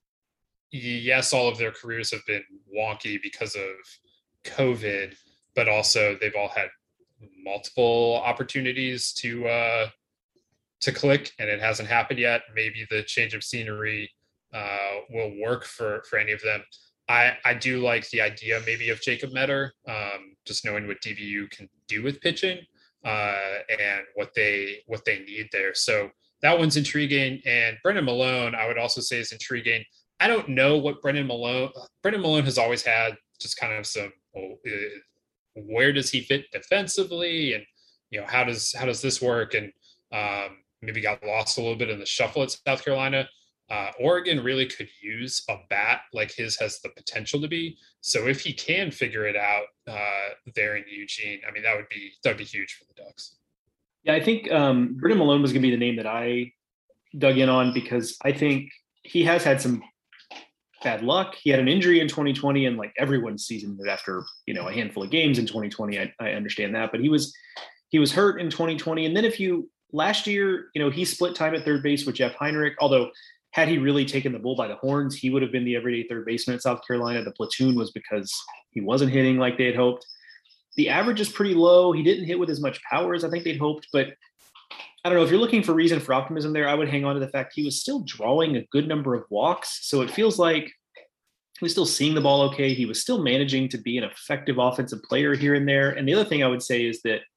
yes, all of their careers have been wonky because of COVID, but also they've all had multiple opportunities to click, and it hasn't happened yet. Maybe the change of scenery will work for any of them. I do like the idea maybe of Jacob Metter, just knowing what DBU can do with pitching and what they need there. So that one's intriguing. And Brennan Malone, I would also say, is intriguing. I don't know what Brennan Malone has always had just kind of some, where does he fit defensively? And, you know, how does this work? And maybe got lost a little bit in the shuffle at South Carolina. Oregon really could use a bat like his has the potential to be. So if he can figure it out there in Eugene, I mean, that would be huge for the Ducks. Yeah, I think Brennan Malone was going to be the name that I dug in on, because I think he has had some bad luck. He had an injury in 2020, and like everyone's season after, you know, a handful of games in 2020. I understand that, but he was hurt in 2020. And then last year, you know, he split time at third base with Jeff Heinrich, although had he really taken the bull by the horns, he would have been the everyday third baseman at South Carolina. The platoon was because he wasn't hitting like they had hoped. The average is pretty low. He didn't hit with as much power as I think they'd hoped, but I don't know, if you're looking for reason for optimism there, I would hang on to the fact he was still drawing a good number of walks. So it feels like he was still seeing the ball okay. He was still managing to be an effective offensive player here and there. And the other thing I would say is that,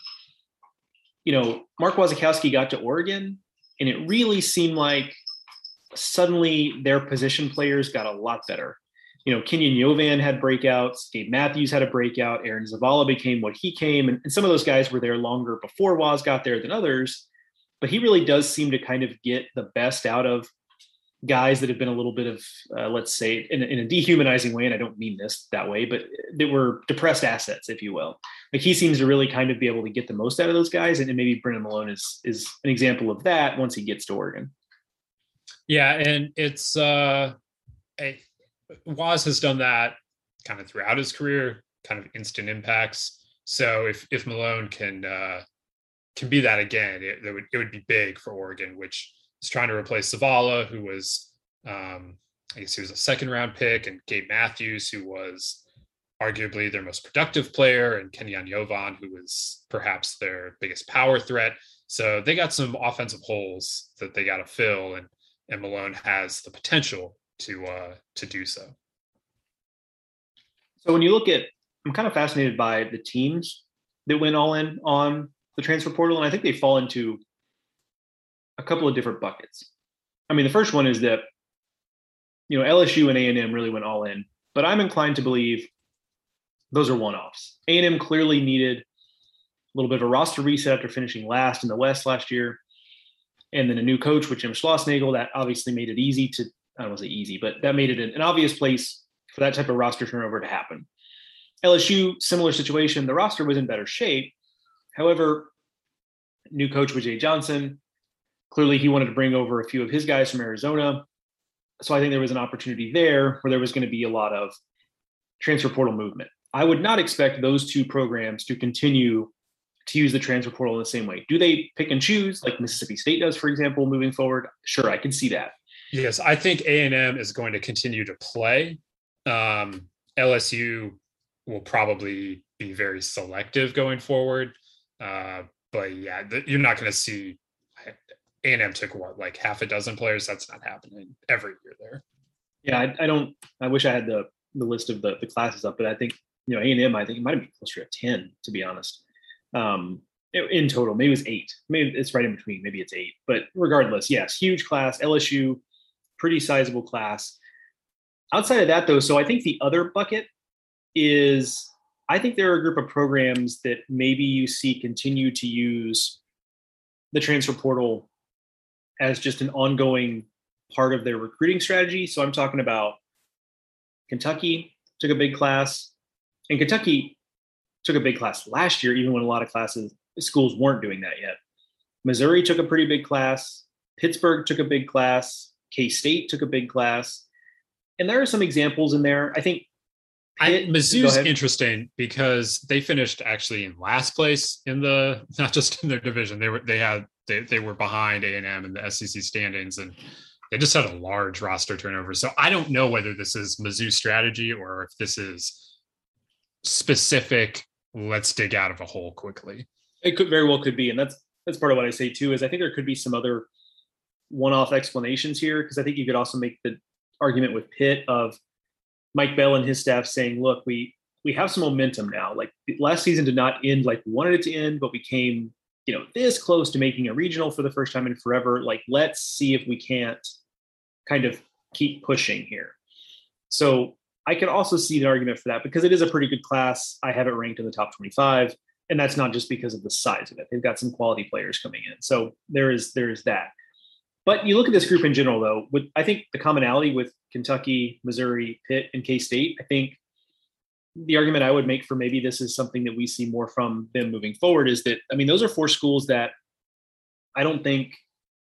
you know, Mark Wasikowski got to Oregon, and it really seemed like suddenly their position players got a lot better. Kenyon Jovan had breakouts. Gabe Matthews had a breakout. Aaron Zavala became what he came. And some of those guys were there longer before Waz got there than others. But he really does seem to kind of get the best out of guys that have been a little bit of, let's say, in a dehumanizing way, and I don't mean this that way, but that were depressed assets, if you will. Like he seems to really kind of be able to get the most out of those guys, and maybe Brennan Malone is an example of that once he gets to Oregon. Yeah, and it's Waz has done that kind of throughout his career, kind of instant impacts. So if Malone can be that again, it would be big for Oregon, which is trying to replace Zavala, who was, I guess he was a second round pick, and Gabe Matthews, who was arguably their most productive player, and Kenyon Jovan, who was perhaps their biggest power threat. So they got some offensive holes that they got to fill, and Malone has the potential to do so. So when you look at, I'm kind of fascinated by the teams that went all in on the transfer portal, and I think they fall into a couple of different buckets. I mean, the first one is that, LSU and A&M really went all in, but I'm inclined to believe those are one-offs. A&M clearly needed a little bit of a roster reset after finishing last in the West last year. And then a new coach with Jim Schlossnagle, that obviously made it easy to, I don't want to say easy, but that made it an obvious place for that type of roster turnover to happen. LSU, similar situation. The roster was in better shape. However, new coach was Jay Johnson. Clearly, he wanted to bring over a few of his guys from Arizona. So I think there was an opportunity there where there was going to be a lot of transfer portal movement. I would not expect those two programs to continue to use the transfer portal in the same way. Do they pick and choose like Mississippi State does, for example, moving forward? Sure, I can see that. Yes, I think A&M is going to continue to play. LSU will probably be very selective going forward. But yeah, you're not going to see A&M took like half a dozen players. That's not happening every year there. Yeah, I wish I had the list of the classes up, but I think, A&M, I think it might have been closer to 10, to be honest. In total, maybe it was 8. Maybe it's right in between. Maybe it's 8. But regardless, yes, huge class. LSU, pretty sizable class. Outside of that, though, so I think the other bucket is, I think there are a group of programs that maybe you see continue to use the transfer portal as just an ongoing part of their recruiting strategy. So I'm talking about Kentucky took a big class, and Kentucky took a big class last year, even when a lot of schools weren't doing that yet. Missouri took a pretty big class. Pittsburgh took a big class. K-State took a big class. And there are some examples in there. I think Mizzou's interesting because they finished actually in last place in not just in their division. They were behind A&M in the SEC standings, and they just had a large roster turnover. So I don't know whether this is Mizzou's strategy or if this is specific. Let's dig out of a hole quickly. It could very well could be, and that's part of what I say too. Is I think there could be some other one-off explanations here, because I think you could also make the argument with Pitt of Mike Bell and his staff saying, look, we have some momentum now. Like last season did not end like we wanted it to end, but we came, this close to making a regional for the first time in forever. Like, let's see if we can't kind of keep pushing here. So I could also see the argument for that, because it is a pretty good class. I have it ranked in the top 25, and that's not just because of the size of it. They've got some quality players coming in. So there is that. But you look at this group in general, though, I think the commonality with Kentucky, Missouri, Pitt, and K-State, I think the argument I would make for maybe this is something that we see more from them moving forward is that, those are 4 schools that I don't think,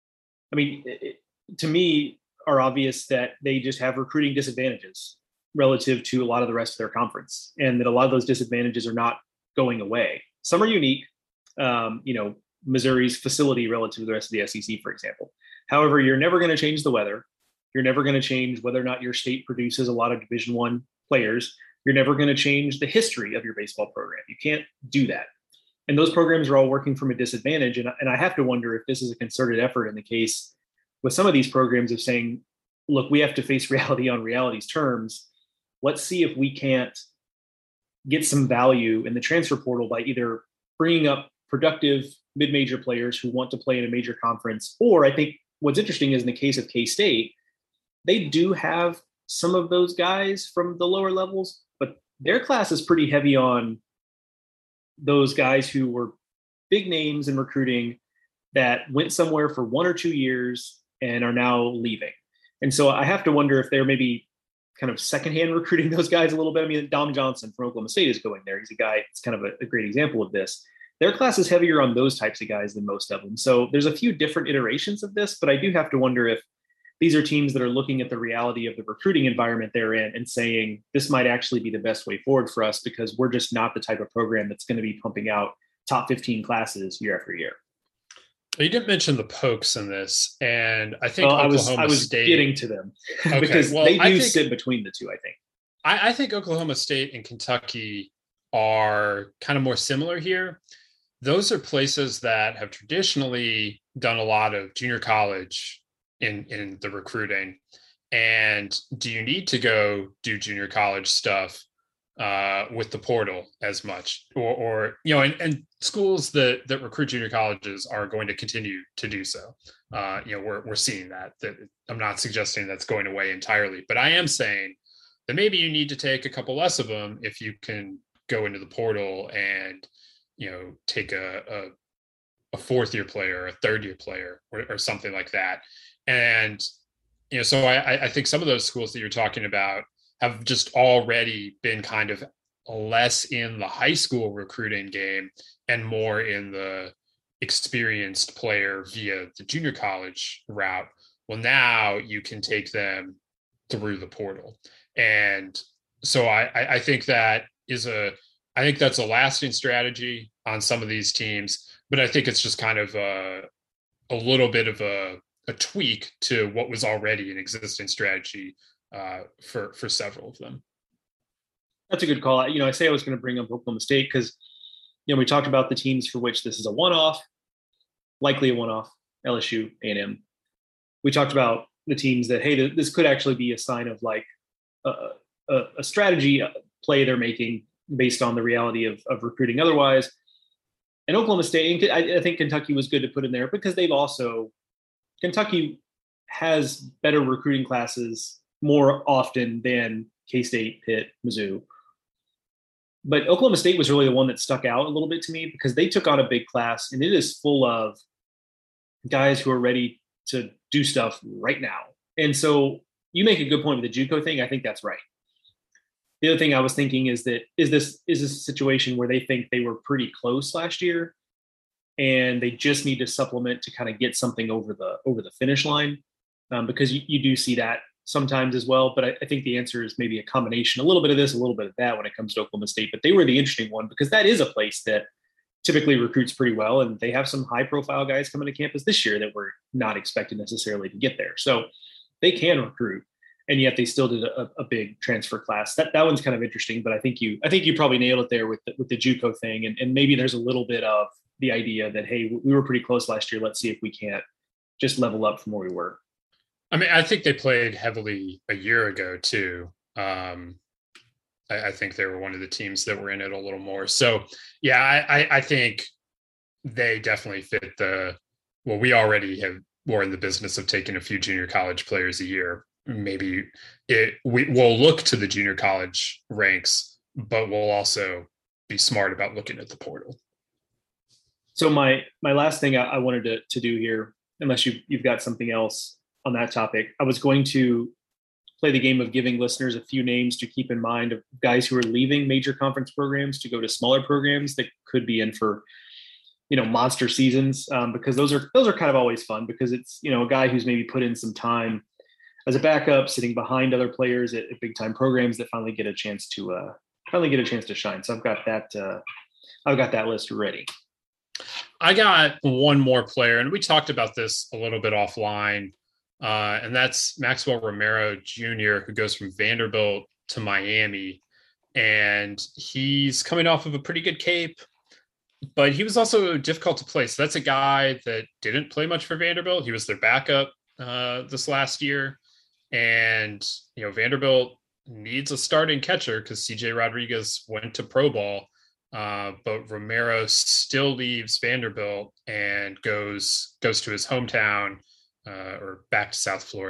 to me, are obvious that they just have recruiting disadvantages relative to a lot of the rest of their conference, and that a lot of those disadvantages are not going away. Some are unique, Missouri's facility relative to the rest of the SEC, for example. However, you're never going to change the weather. You're never going to change whether or not your state produces a lot of Division I players. You're never going to change the history of your baseball program. You can't do that. And those programs are all working from a disadvantage. And I have to wonder if this is a concerted effort in the case with some of these programs of saying, look, we have to face reality on reality's terms. Let's see if we can't get some value in the transfer portal by either bringing up productive mid-major players who want to play in a major conference. Or I think what's interesting is in the case of K-State, they do have some of those guys from the lower levels, but their class is pretty heavy on those guys who were big names in recruiting that went somewhere for 1 or 2 years and are now leaving. And so I have to wonder if they're maybe kind of secondhand recruiting those guys a little bit. I mean, Dom Johnson from Oklahoma State is going there. He's a guy, it's kind of a great example of this. Their class is heavier on those types of guys than most of them. So there's a few different iterations of this, but I do have to wonder if these are teams that are looking at the reality of the recruiting environment they're in and saying, this might actually be the best way forward for us because we're just not the type of program that's going to be pumping out top 15 classes year after year. You didn't mention the Pokes in this, and I think I Oklahoma was State getting to them okay. because they do sit between the two. I think. I think Oklahoma State and Kentucky are kind of more similar here. Those are places that have traditionally done a lot of junior college in the recruiting. And do you need to go do junior college stuff with the portal as much, or and schools that recruit junior colleges are going to continue to do so. We're seeing that I'm not suggesting that's going away entirely, but I am saying that maybe you need to take a couple less of them if you can go into the portal and take a 4th-year player, a 3rd-year player, or something like that. And so I think some of those schools that you're talking about have just already been kind of less in the high school recruiting game and more in the experienced player via the junior college route. Well, now you can take them through the portal. And so I think that I think that's a lasting strategy on some of these teams, but I think it's just kind of a little bit of a tweak to what was already an existing strategy for several of them. That's a good call. I say I was going to bring up Oklahoma State because, we talked about the teams for which this is a one-off, likely a one-off, LSU, A&M. We talked about the teams that, hey, this could actually be a sign of like a strategy play they're making based on the reality of recruiting otherwise. And Oklahoma State, and I think Kentucky was good to put in there because Kentucky has better recruiting classes more often than K-State, Pitt, Mizzou. But Oklahoma State was really the one that stuck out a little bit to me because they took on a big class and it is full of guys who are ready to do stuff right now. And so you make a good point with the JUCO thing. I think that's right. The other thing I was thinking is that is this a situation where they think they were pretty close last year and they just need to supplement to kind of get something over the finish line? Because you do see that sometimes as well. But I think the answer is maybe a combination, a little bit of this, a little bit of that when it comes to Oklahoma State. But they were the interesting one because that is a place that typically recruits pretty well. And they have some high profile guys coming to campus this year that were not expected necessarily to get there. So they can recruit. And yet they still did a big transfer class. That one's kind of interesting, but I think you probably nailed it there with the JUCO thing. And maybe there's a little bit of the idea that, hey, we were pretty close last year. Let's see if we can't just level up from where we were. I mean, I think they played heavily a year ago too. I think they were one of the teams that were in it a little more. So yeah, I think they definitely fit we already were in the business of taking a few junior college players a year. Maybe we'll look to the junior college ranks, but we'll also be smart about looking at the portal. So my last thing I wanted to do here, unless you've got something else on that topic, I was going to play the game of giving listeners a few names to keep in mind of guys who are leaving major conference programs to go to smaller programs that could be in for monster seasons, because those are kind of always fun because it's a guy who's maybe put in some time as a backup, sitting behind other players at big time programs that finally get a chance to shine. So I've got that list ready. I got one more player, and we talked about this a little bit offline, and that's Maxwell Romero Jr., who goes from Vanderbilt to Miami, and he's coming off of a pretty good Cape, but he was also difficult to play. So that's a guy that didn't play much for Vanderbilt. He was their backup this last year. And, Vanderbilt needs a starting catcher because CJ Rodriguez went to pro ball, but Romero still leaves Vanderbilt and goes to his hometown or back to South Florida.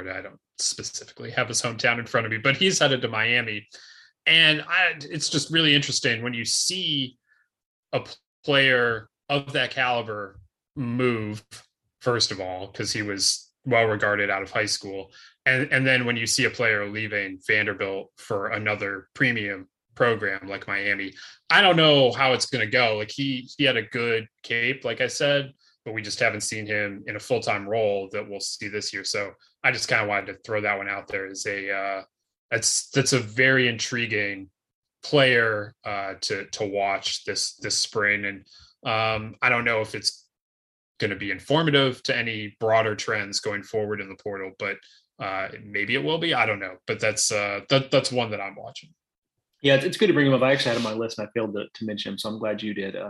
specifically have his hometown in front of me, but he's headed to Miami. And it's just really interesting when you see a player of that caliber move, first of all, because he was well regarded out of high school. And then when you see a player leaving Vanderbilt for another premium program like Miami, I don't know how it's going to go. Like he had a good cape, like I said, but we just haven't seen him in a full-time role that we'll see this year. So I just kind of wanted to throw that one out there as that's a very intriguing player to watch this spring. And I don't know if it's going to be informative to any broader trends going forward in the portal, but maybe it will be. I don't know, but that's one that I'm watching. Yeah, it's good to bring him up. I actually had him on my list and I failed to mention him, so I'm glad you did.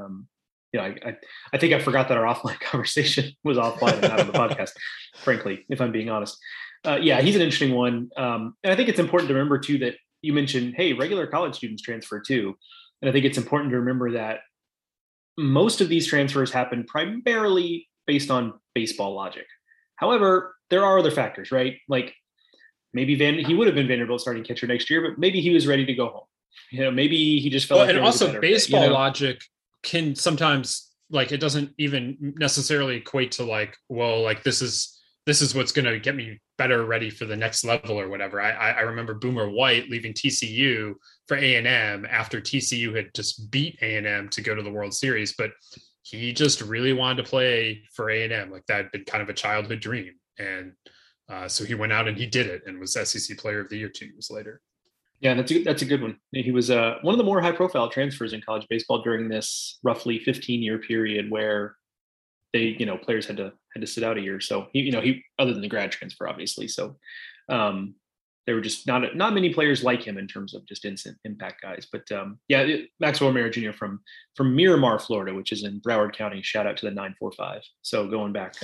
I think I forgot that our offline conversation was offline and not on the podcast, frankly, if I'm being honest. He's an interesting one. And I think it's important to remember too, that you mentioned, hey, regular college students transfer too. And I think it's important to remember that most of these transfers happen primarily based on baseball logic. However, there are other factors, right? Like maybe he would have been Vanderbilt's starting catcher next year, but maybe he was ready to go home. Maybe he just felt and also baseball logic can sometimes, like, it doesn't even necessarily equate to like, well, like this is what's going to get me better ready for the next level or whatever. I remember Boomer White leaving TCU for A&M after TCU had just beat A&M to go to the World Series, but he just really wanted to play for A&M. Like that had been kind of a childhood dream. And so he went out and he did it and was SEC Player of the Year 2 years later. Yeah, that's a good one. He was one of the more high-profile transfers in college baseball during this roughly 15-year period where they, players had to sit out a year. So he other than the grad transfer, obviously. So there were just not many players like him in terms of just instant impact guys. But Maxwell O'Mara Jr. from Miramar, Florida, which is in Broward County. Shout out to the 945. So going back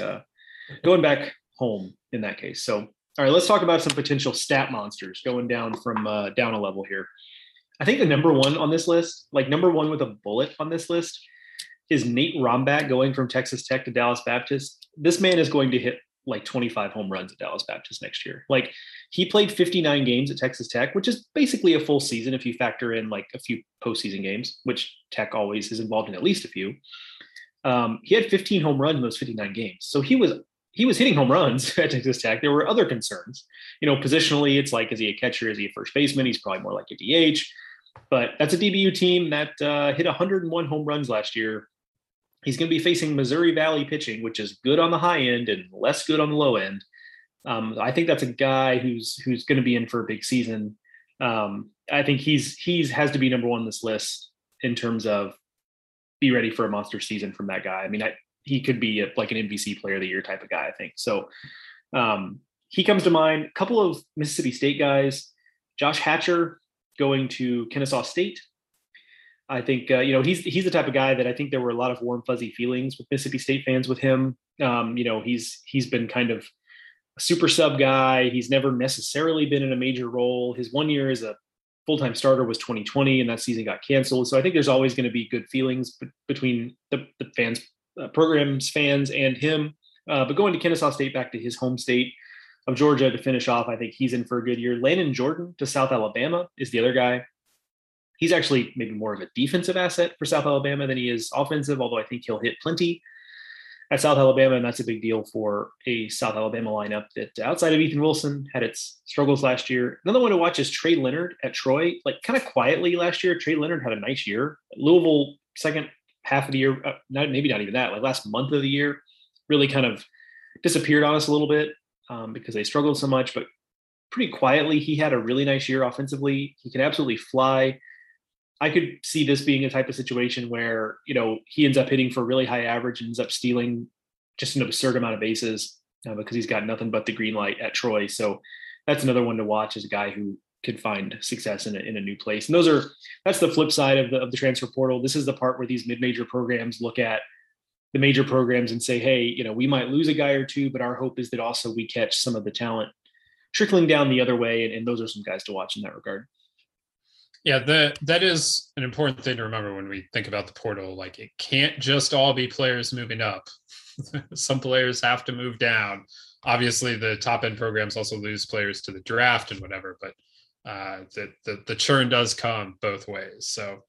home in that case. So all right, let's talk about some potential stat monsters going down from down a level here. I think the number one on this list, like number one with a bullet on this list, is Nate Romback going from Texas Tech to Dallas Baptist. This man is going to hit like 25 home runs at Dallas Baptist next year. Like he played 59 games at Texas Tech, which is basically a full season if you factor in like a few postseason games, which Tech always is involved in at least a few. He had 15 home runs in those 59 games. So he was hitting home runs at Texas Tech. There were other concerns, positionally. It's like, is he a catcher? Is he a first baseman? He's probably more like a DH, but that's a DBU team that hit 101 home runs last year. He's going to be facing Missouri Valley pitching, which is good on the high end and less good on the low end. I think that's a guy who's going to be in for a big season. I think he's has to be number one on this list in terms of be ready for a monster season from that guy. I mean, he could be like an NBC Player of the Year type of guy, I think. So he comes to mind. A couple of Mississippi State guys, Josh Hatcher going to Kennesaw State. I think, he's the type of guy that I think there were a lot of warm, fuzzy feelings with Mississippi State fans with him. He's been kind of a super sub guy. He's never necessarily been in a major role. His 1 year as a full-time starter was 2020, and that season got canceled. So I think there's always going to be good feelings between the fans, program's fans and him. But going to Kennesaw State, back to his home state of Georgia to finish off, I think he's in for a good year. Landon Jordan to South Alabama is the other guy. He's actually maybe more of a defensive asset for South Alabama than he is offensive, although I think he'll hit plenty at South Alabama, and that's a big deal for a South Alabama lineup that outside of Ethan Wilson had its struggles last year. Another one to watch is Trey Leonard at Troy. Like kind of quietly last year, Trey Leonard had a nice year. Louisville, second half of the year, maybe not even that, like last month of the year, really kind of disappeared on us a little bit because they struggled so much, but pretty quietly, he had a really nice year offensively. He can absolutely fly. I could see this being a type of situation where, he ends up hitting for a really high average and ends up stealing just an absurd amount of bases because he's got nothing but the green light at Troy. So that's another one to watch as a guy who could find success in a new place. And that's the flip side of the transfer portal. This is the part where these mid-major programs look at the major programs and say, hey, we might lose a guy or two, but our hope is that also we catch some of the talent trickling down the other way. And those are some guys to watch in that regard. Yeah, that is an important thing to remember when we think about the portal. Like, it can't just all be players moving up. Some players have to move down. obviously the top end programs also lose players to the draft and whatever, but the churn does come both ways. So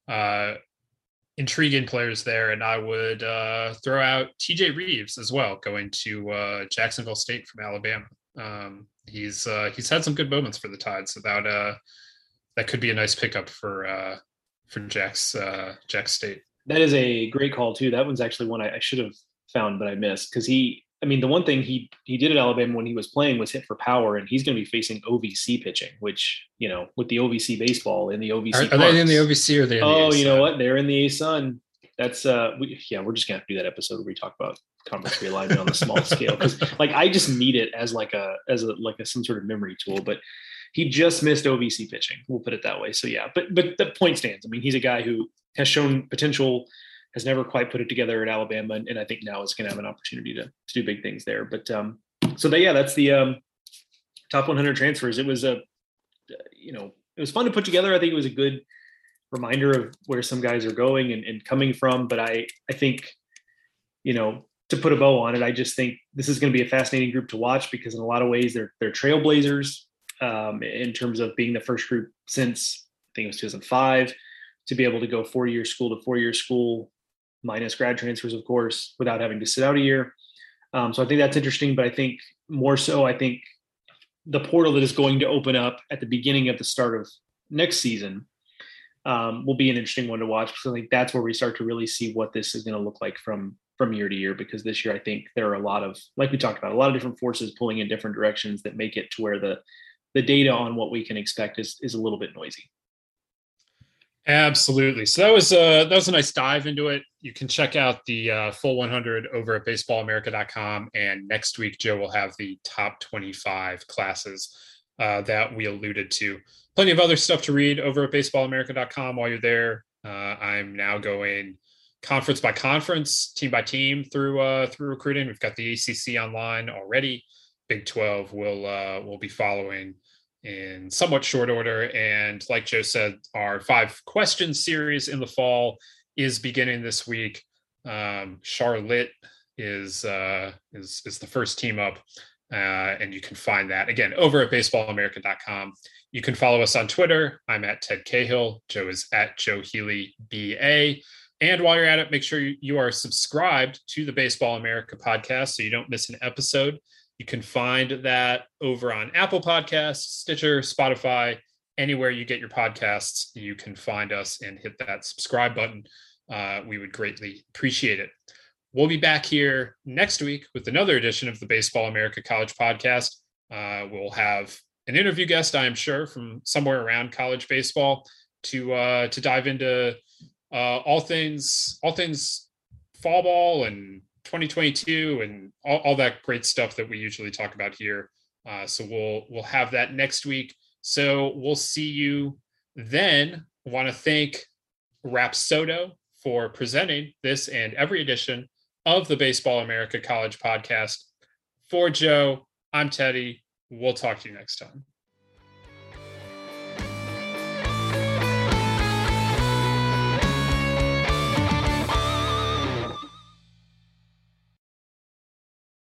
intriguing players there. And I would throw out TJ Reeves as well, going to Jacksonville State from Alabama. He's had some good moments for the Tide, so that could be a nice pickup for Jack's State. That is a great call too. That one's actually one I should have found, but I missed, because the one thing he did at Alabama when he was playing was hit for power, and he's going to be facing OVC pitching, which, with the OVC baseball and the OVC. Are they in the OVC or are they in the Oh, you know what? They're in the ASUN. That's we're just going to have to do that episode where we talk about conference realignment on the small scale, because I just need it as some sort of memory tool. But he just missed OVC pitching. We'll put it that way. So yeah, but the point stands. He's a guy who has shown potential, has never quite put it together at Alabama, and I think now is going to have an opportunity to do big things there. But that's the top 100 transfers. It was it was fun to put together. I think it was a good reminder of where some guys are going and coming from. But I think, to put a bow on it, I just think this is going to be a fascinating group to watch, because in a lot of ways they're trailblazers in terms of being the first group since, I think it was 2005, to be able to go 4-year school to 4-year school, minus grad transfers, of course, without having to sit out a year. So I think that's interesting, but I think more so, the portal that is going to open up at the beginning of the start of next season will be an interesting one to watch, because I think that's where we start to really see what this is going to look like from year to year, because this year I think there are a lot of, like we talked about, a lot of different forces pulling in different directions that make it to where the data on what we can expect is a little bit noisy. Absolutely. So that was a nice dive into it. You can check out the full 100 over at baseballamerica.com. And next week, Joe will have the top 25 classes that we alluded to. Plenty of other stuff to read over at baseballamerica.com while you're there. I'm now going conference by conference, team by team through recruiting. We've got the ACC online already. Big 12 will be following in somewhat short order. And like Joe said, our 5 question series in the fall is beginning this week. Charlotte is the first team up. And you can find that again over at baseballamerica.com. You can follow us on Twitter. I'm at Ted Cahill. Joe is at Joe Healy BA. And while you're at it, make sure you are subscribed to the Baseball America podcast so you don't miss an episode. You can find that over on Apple Podcasts, Stitcher, Spotify, anywhere you get your podcasts. You can find us and hit that subscribe button. We would greatly appreciate it. We'll be back here next week with another edition of the Baseball America College Podcast. We'll have an interview guest, I am sure, from somewhere around college baseball to dive into all things fall ball and 2022 and all that great stuff that we usually talk about here. So we'll have that next week. So we'll see you then. I want to thank Rapsodo for presenting this and every edition of the Baseball America College Podcast. For Joe, I'm Teddy. We'll talk to you next time.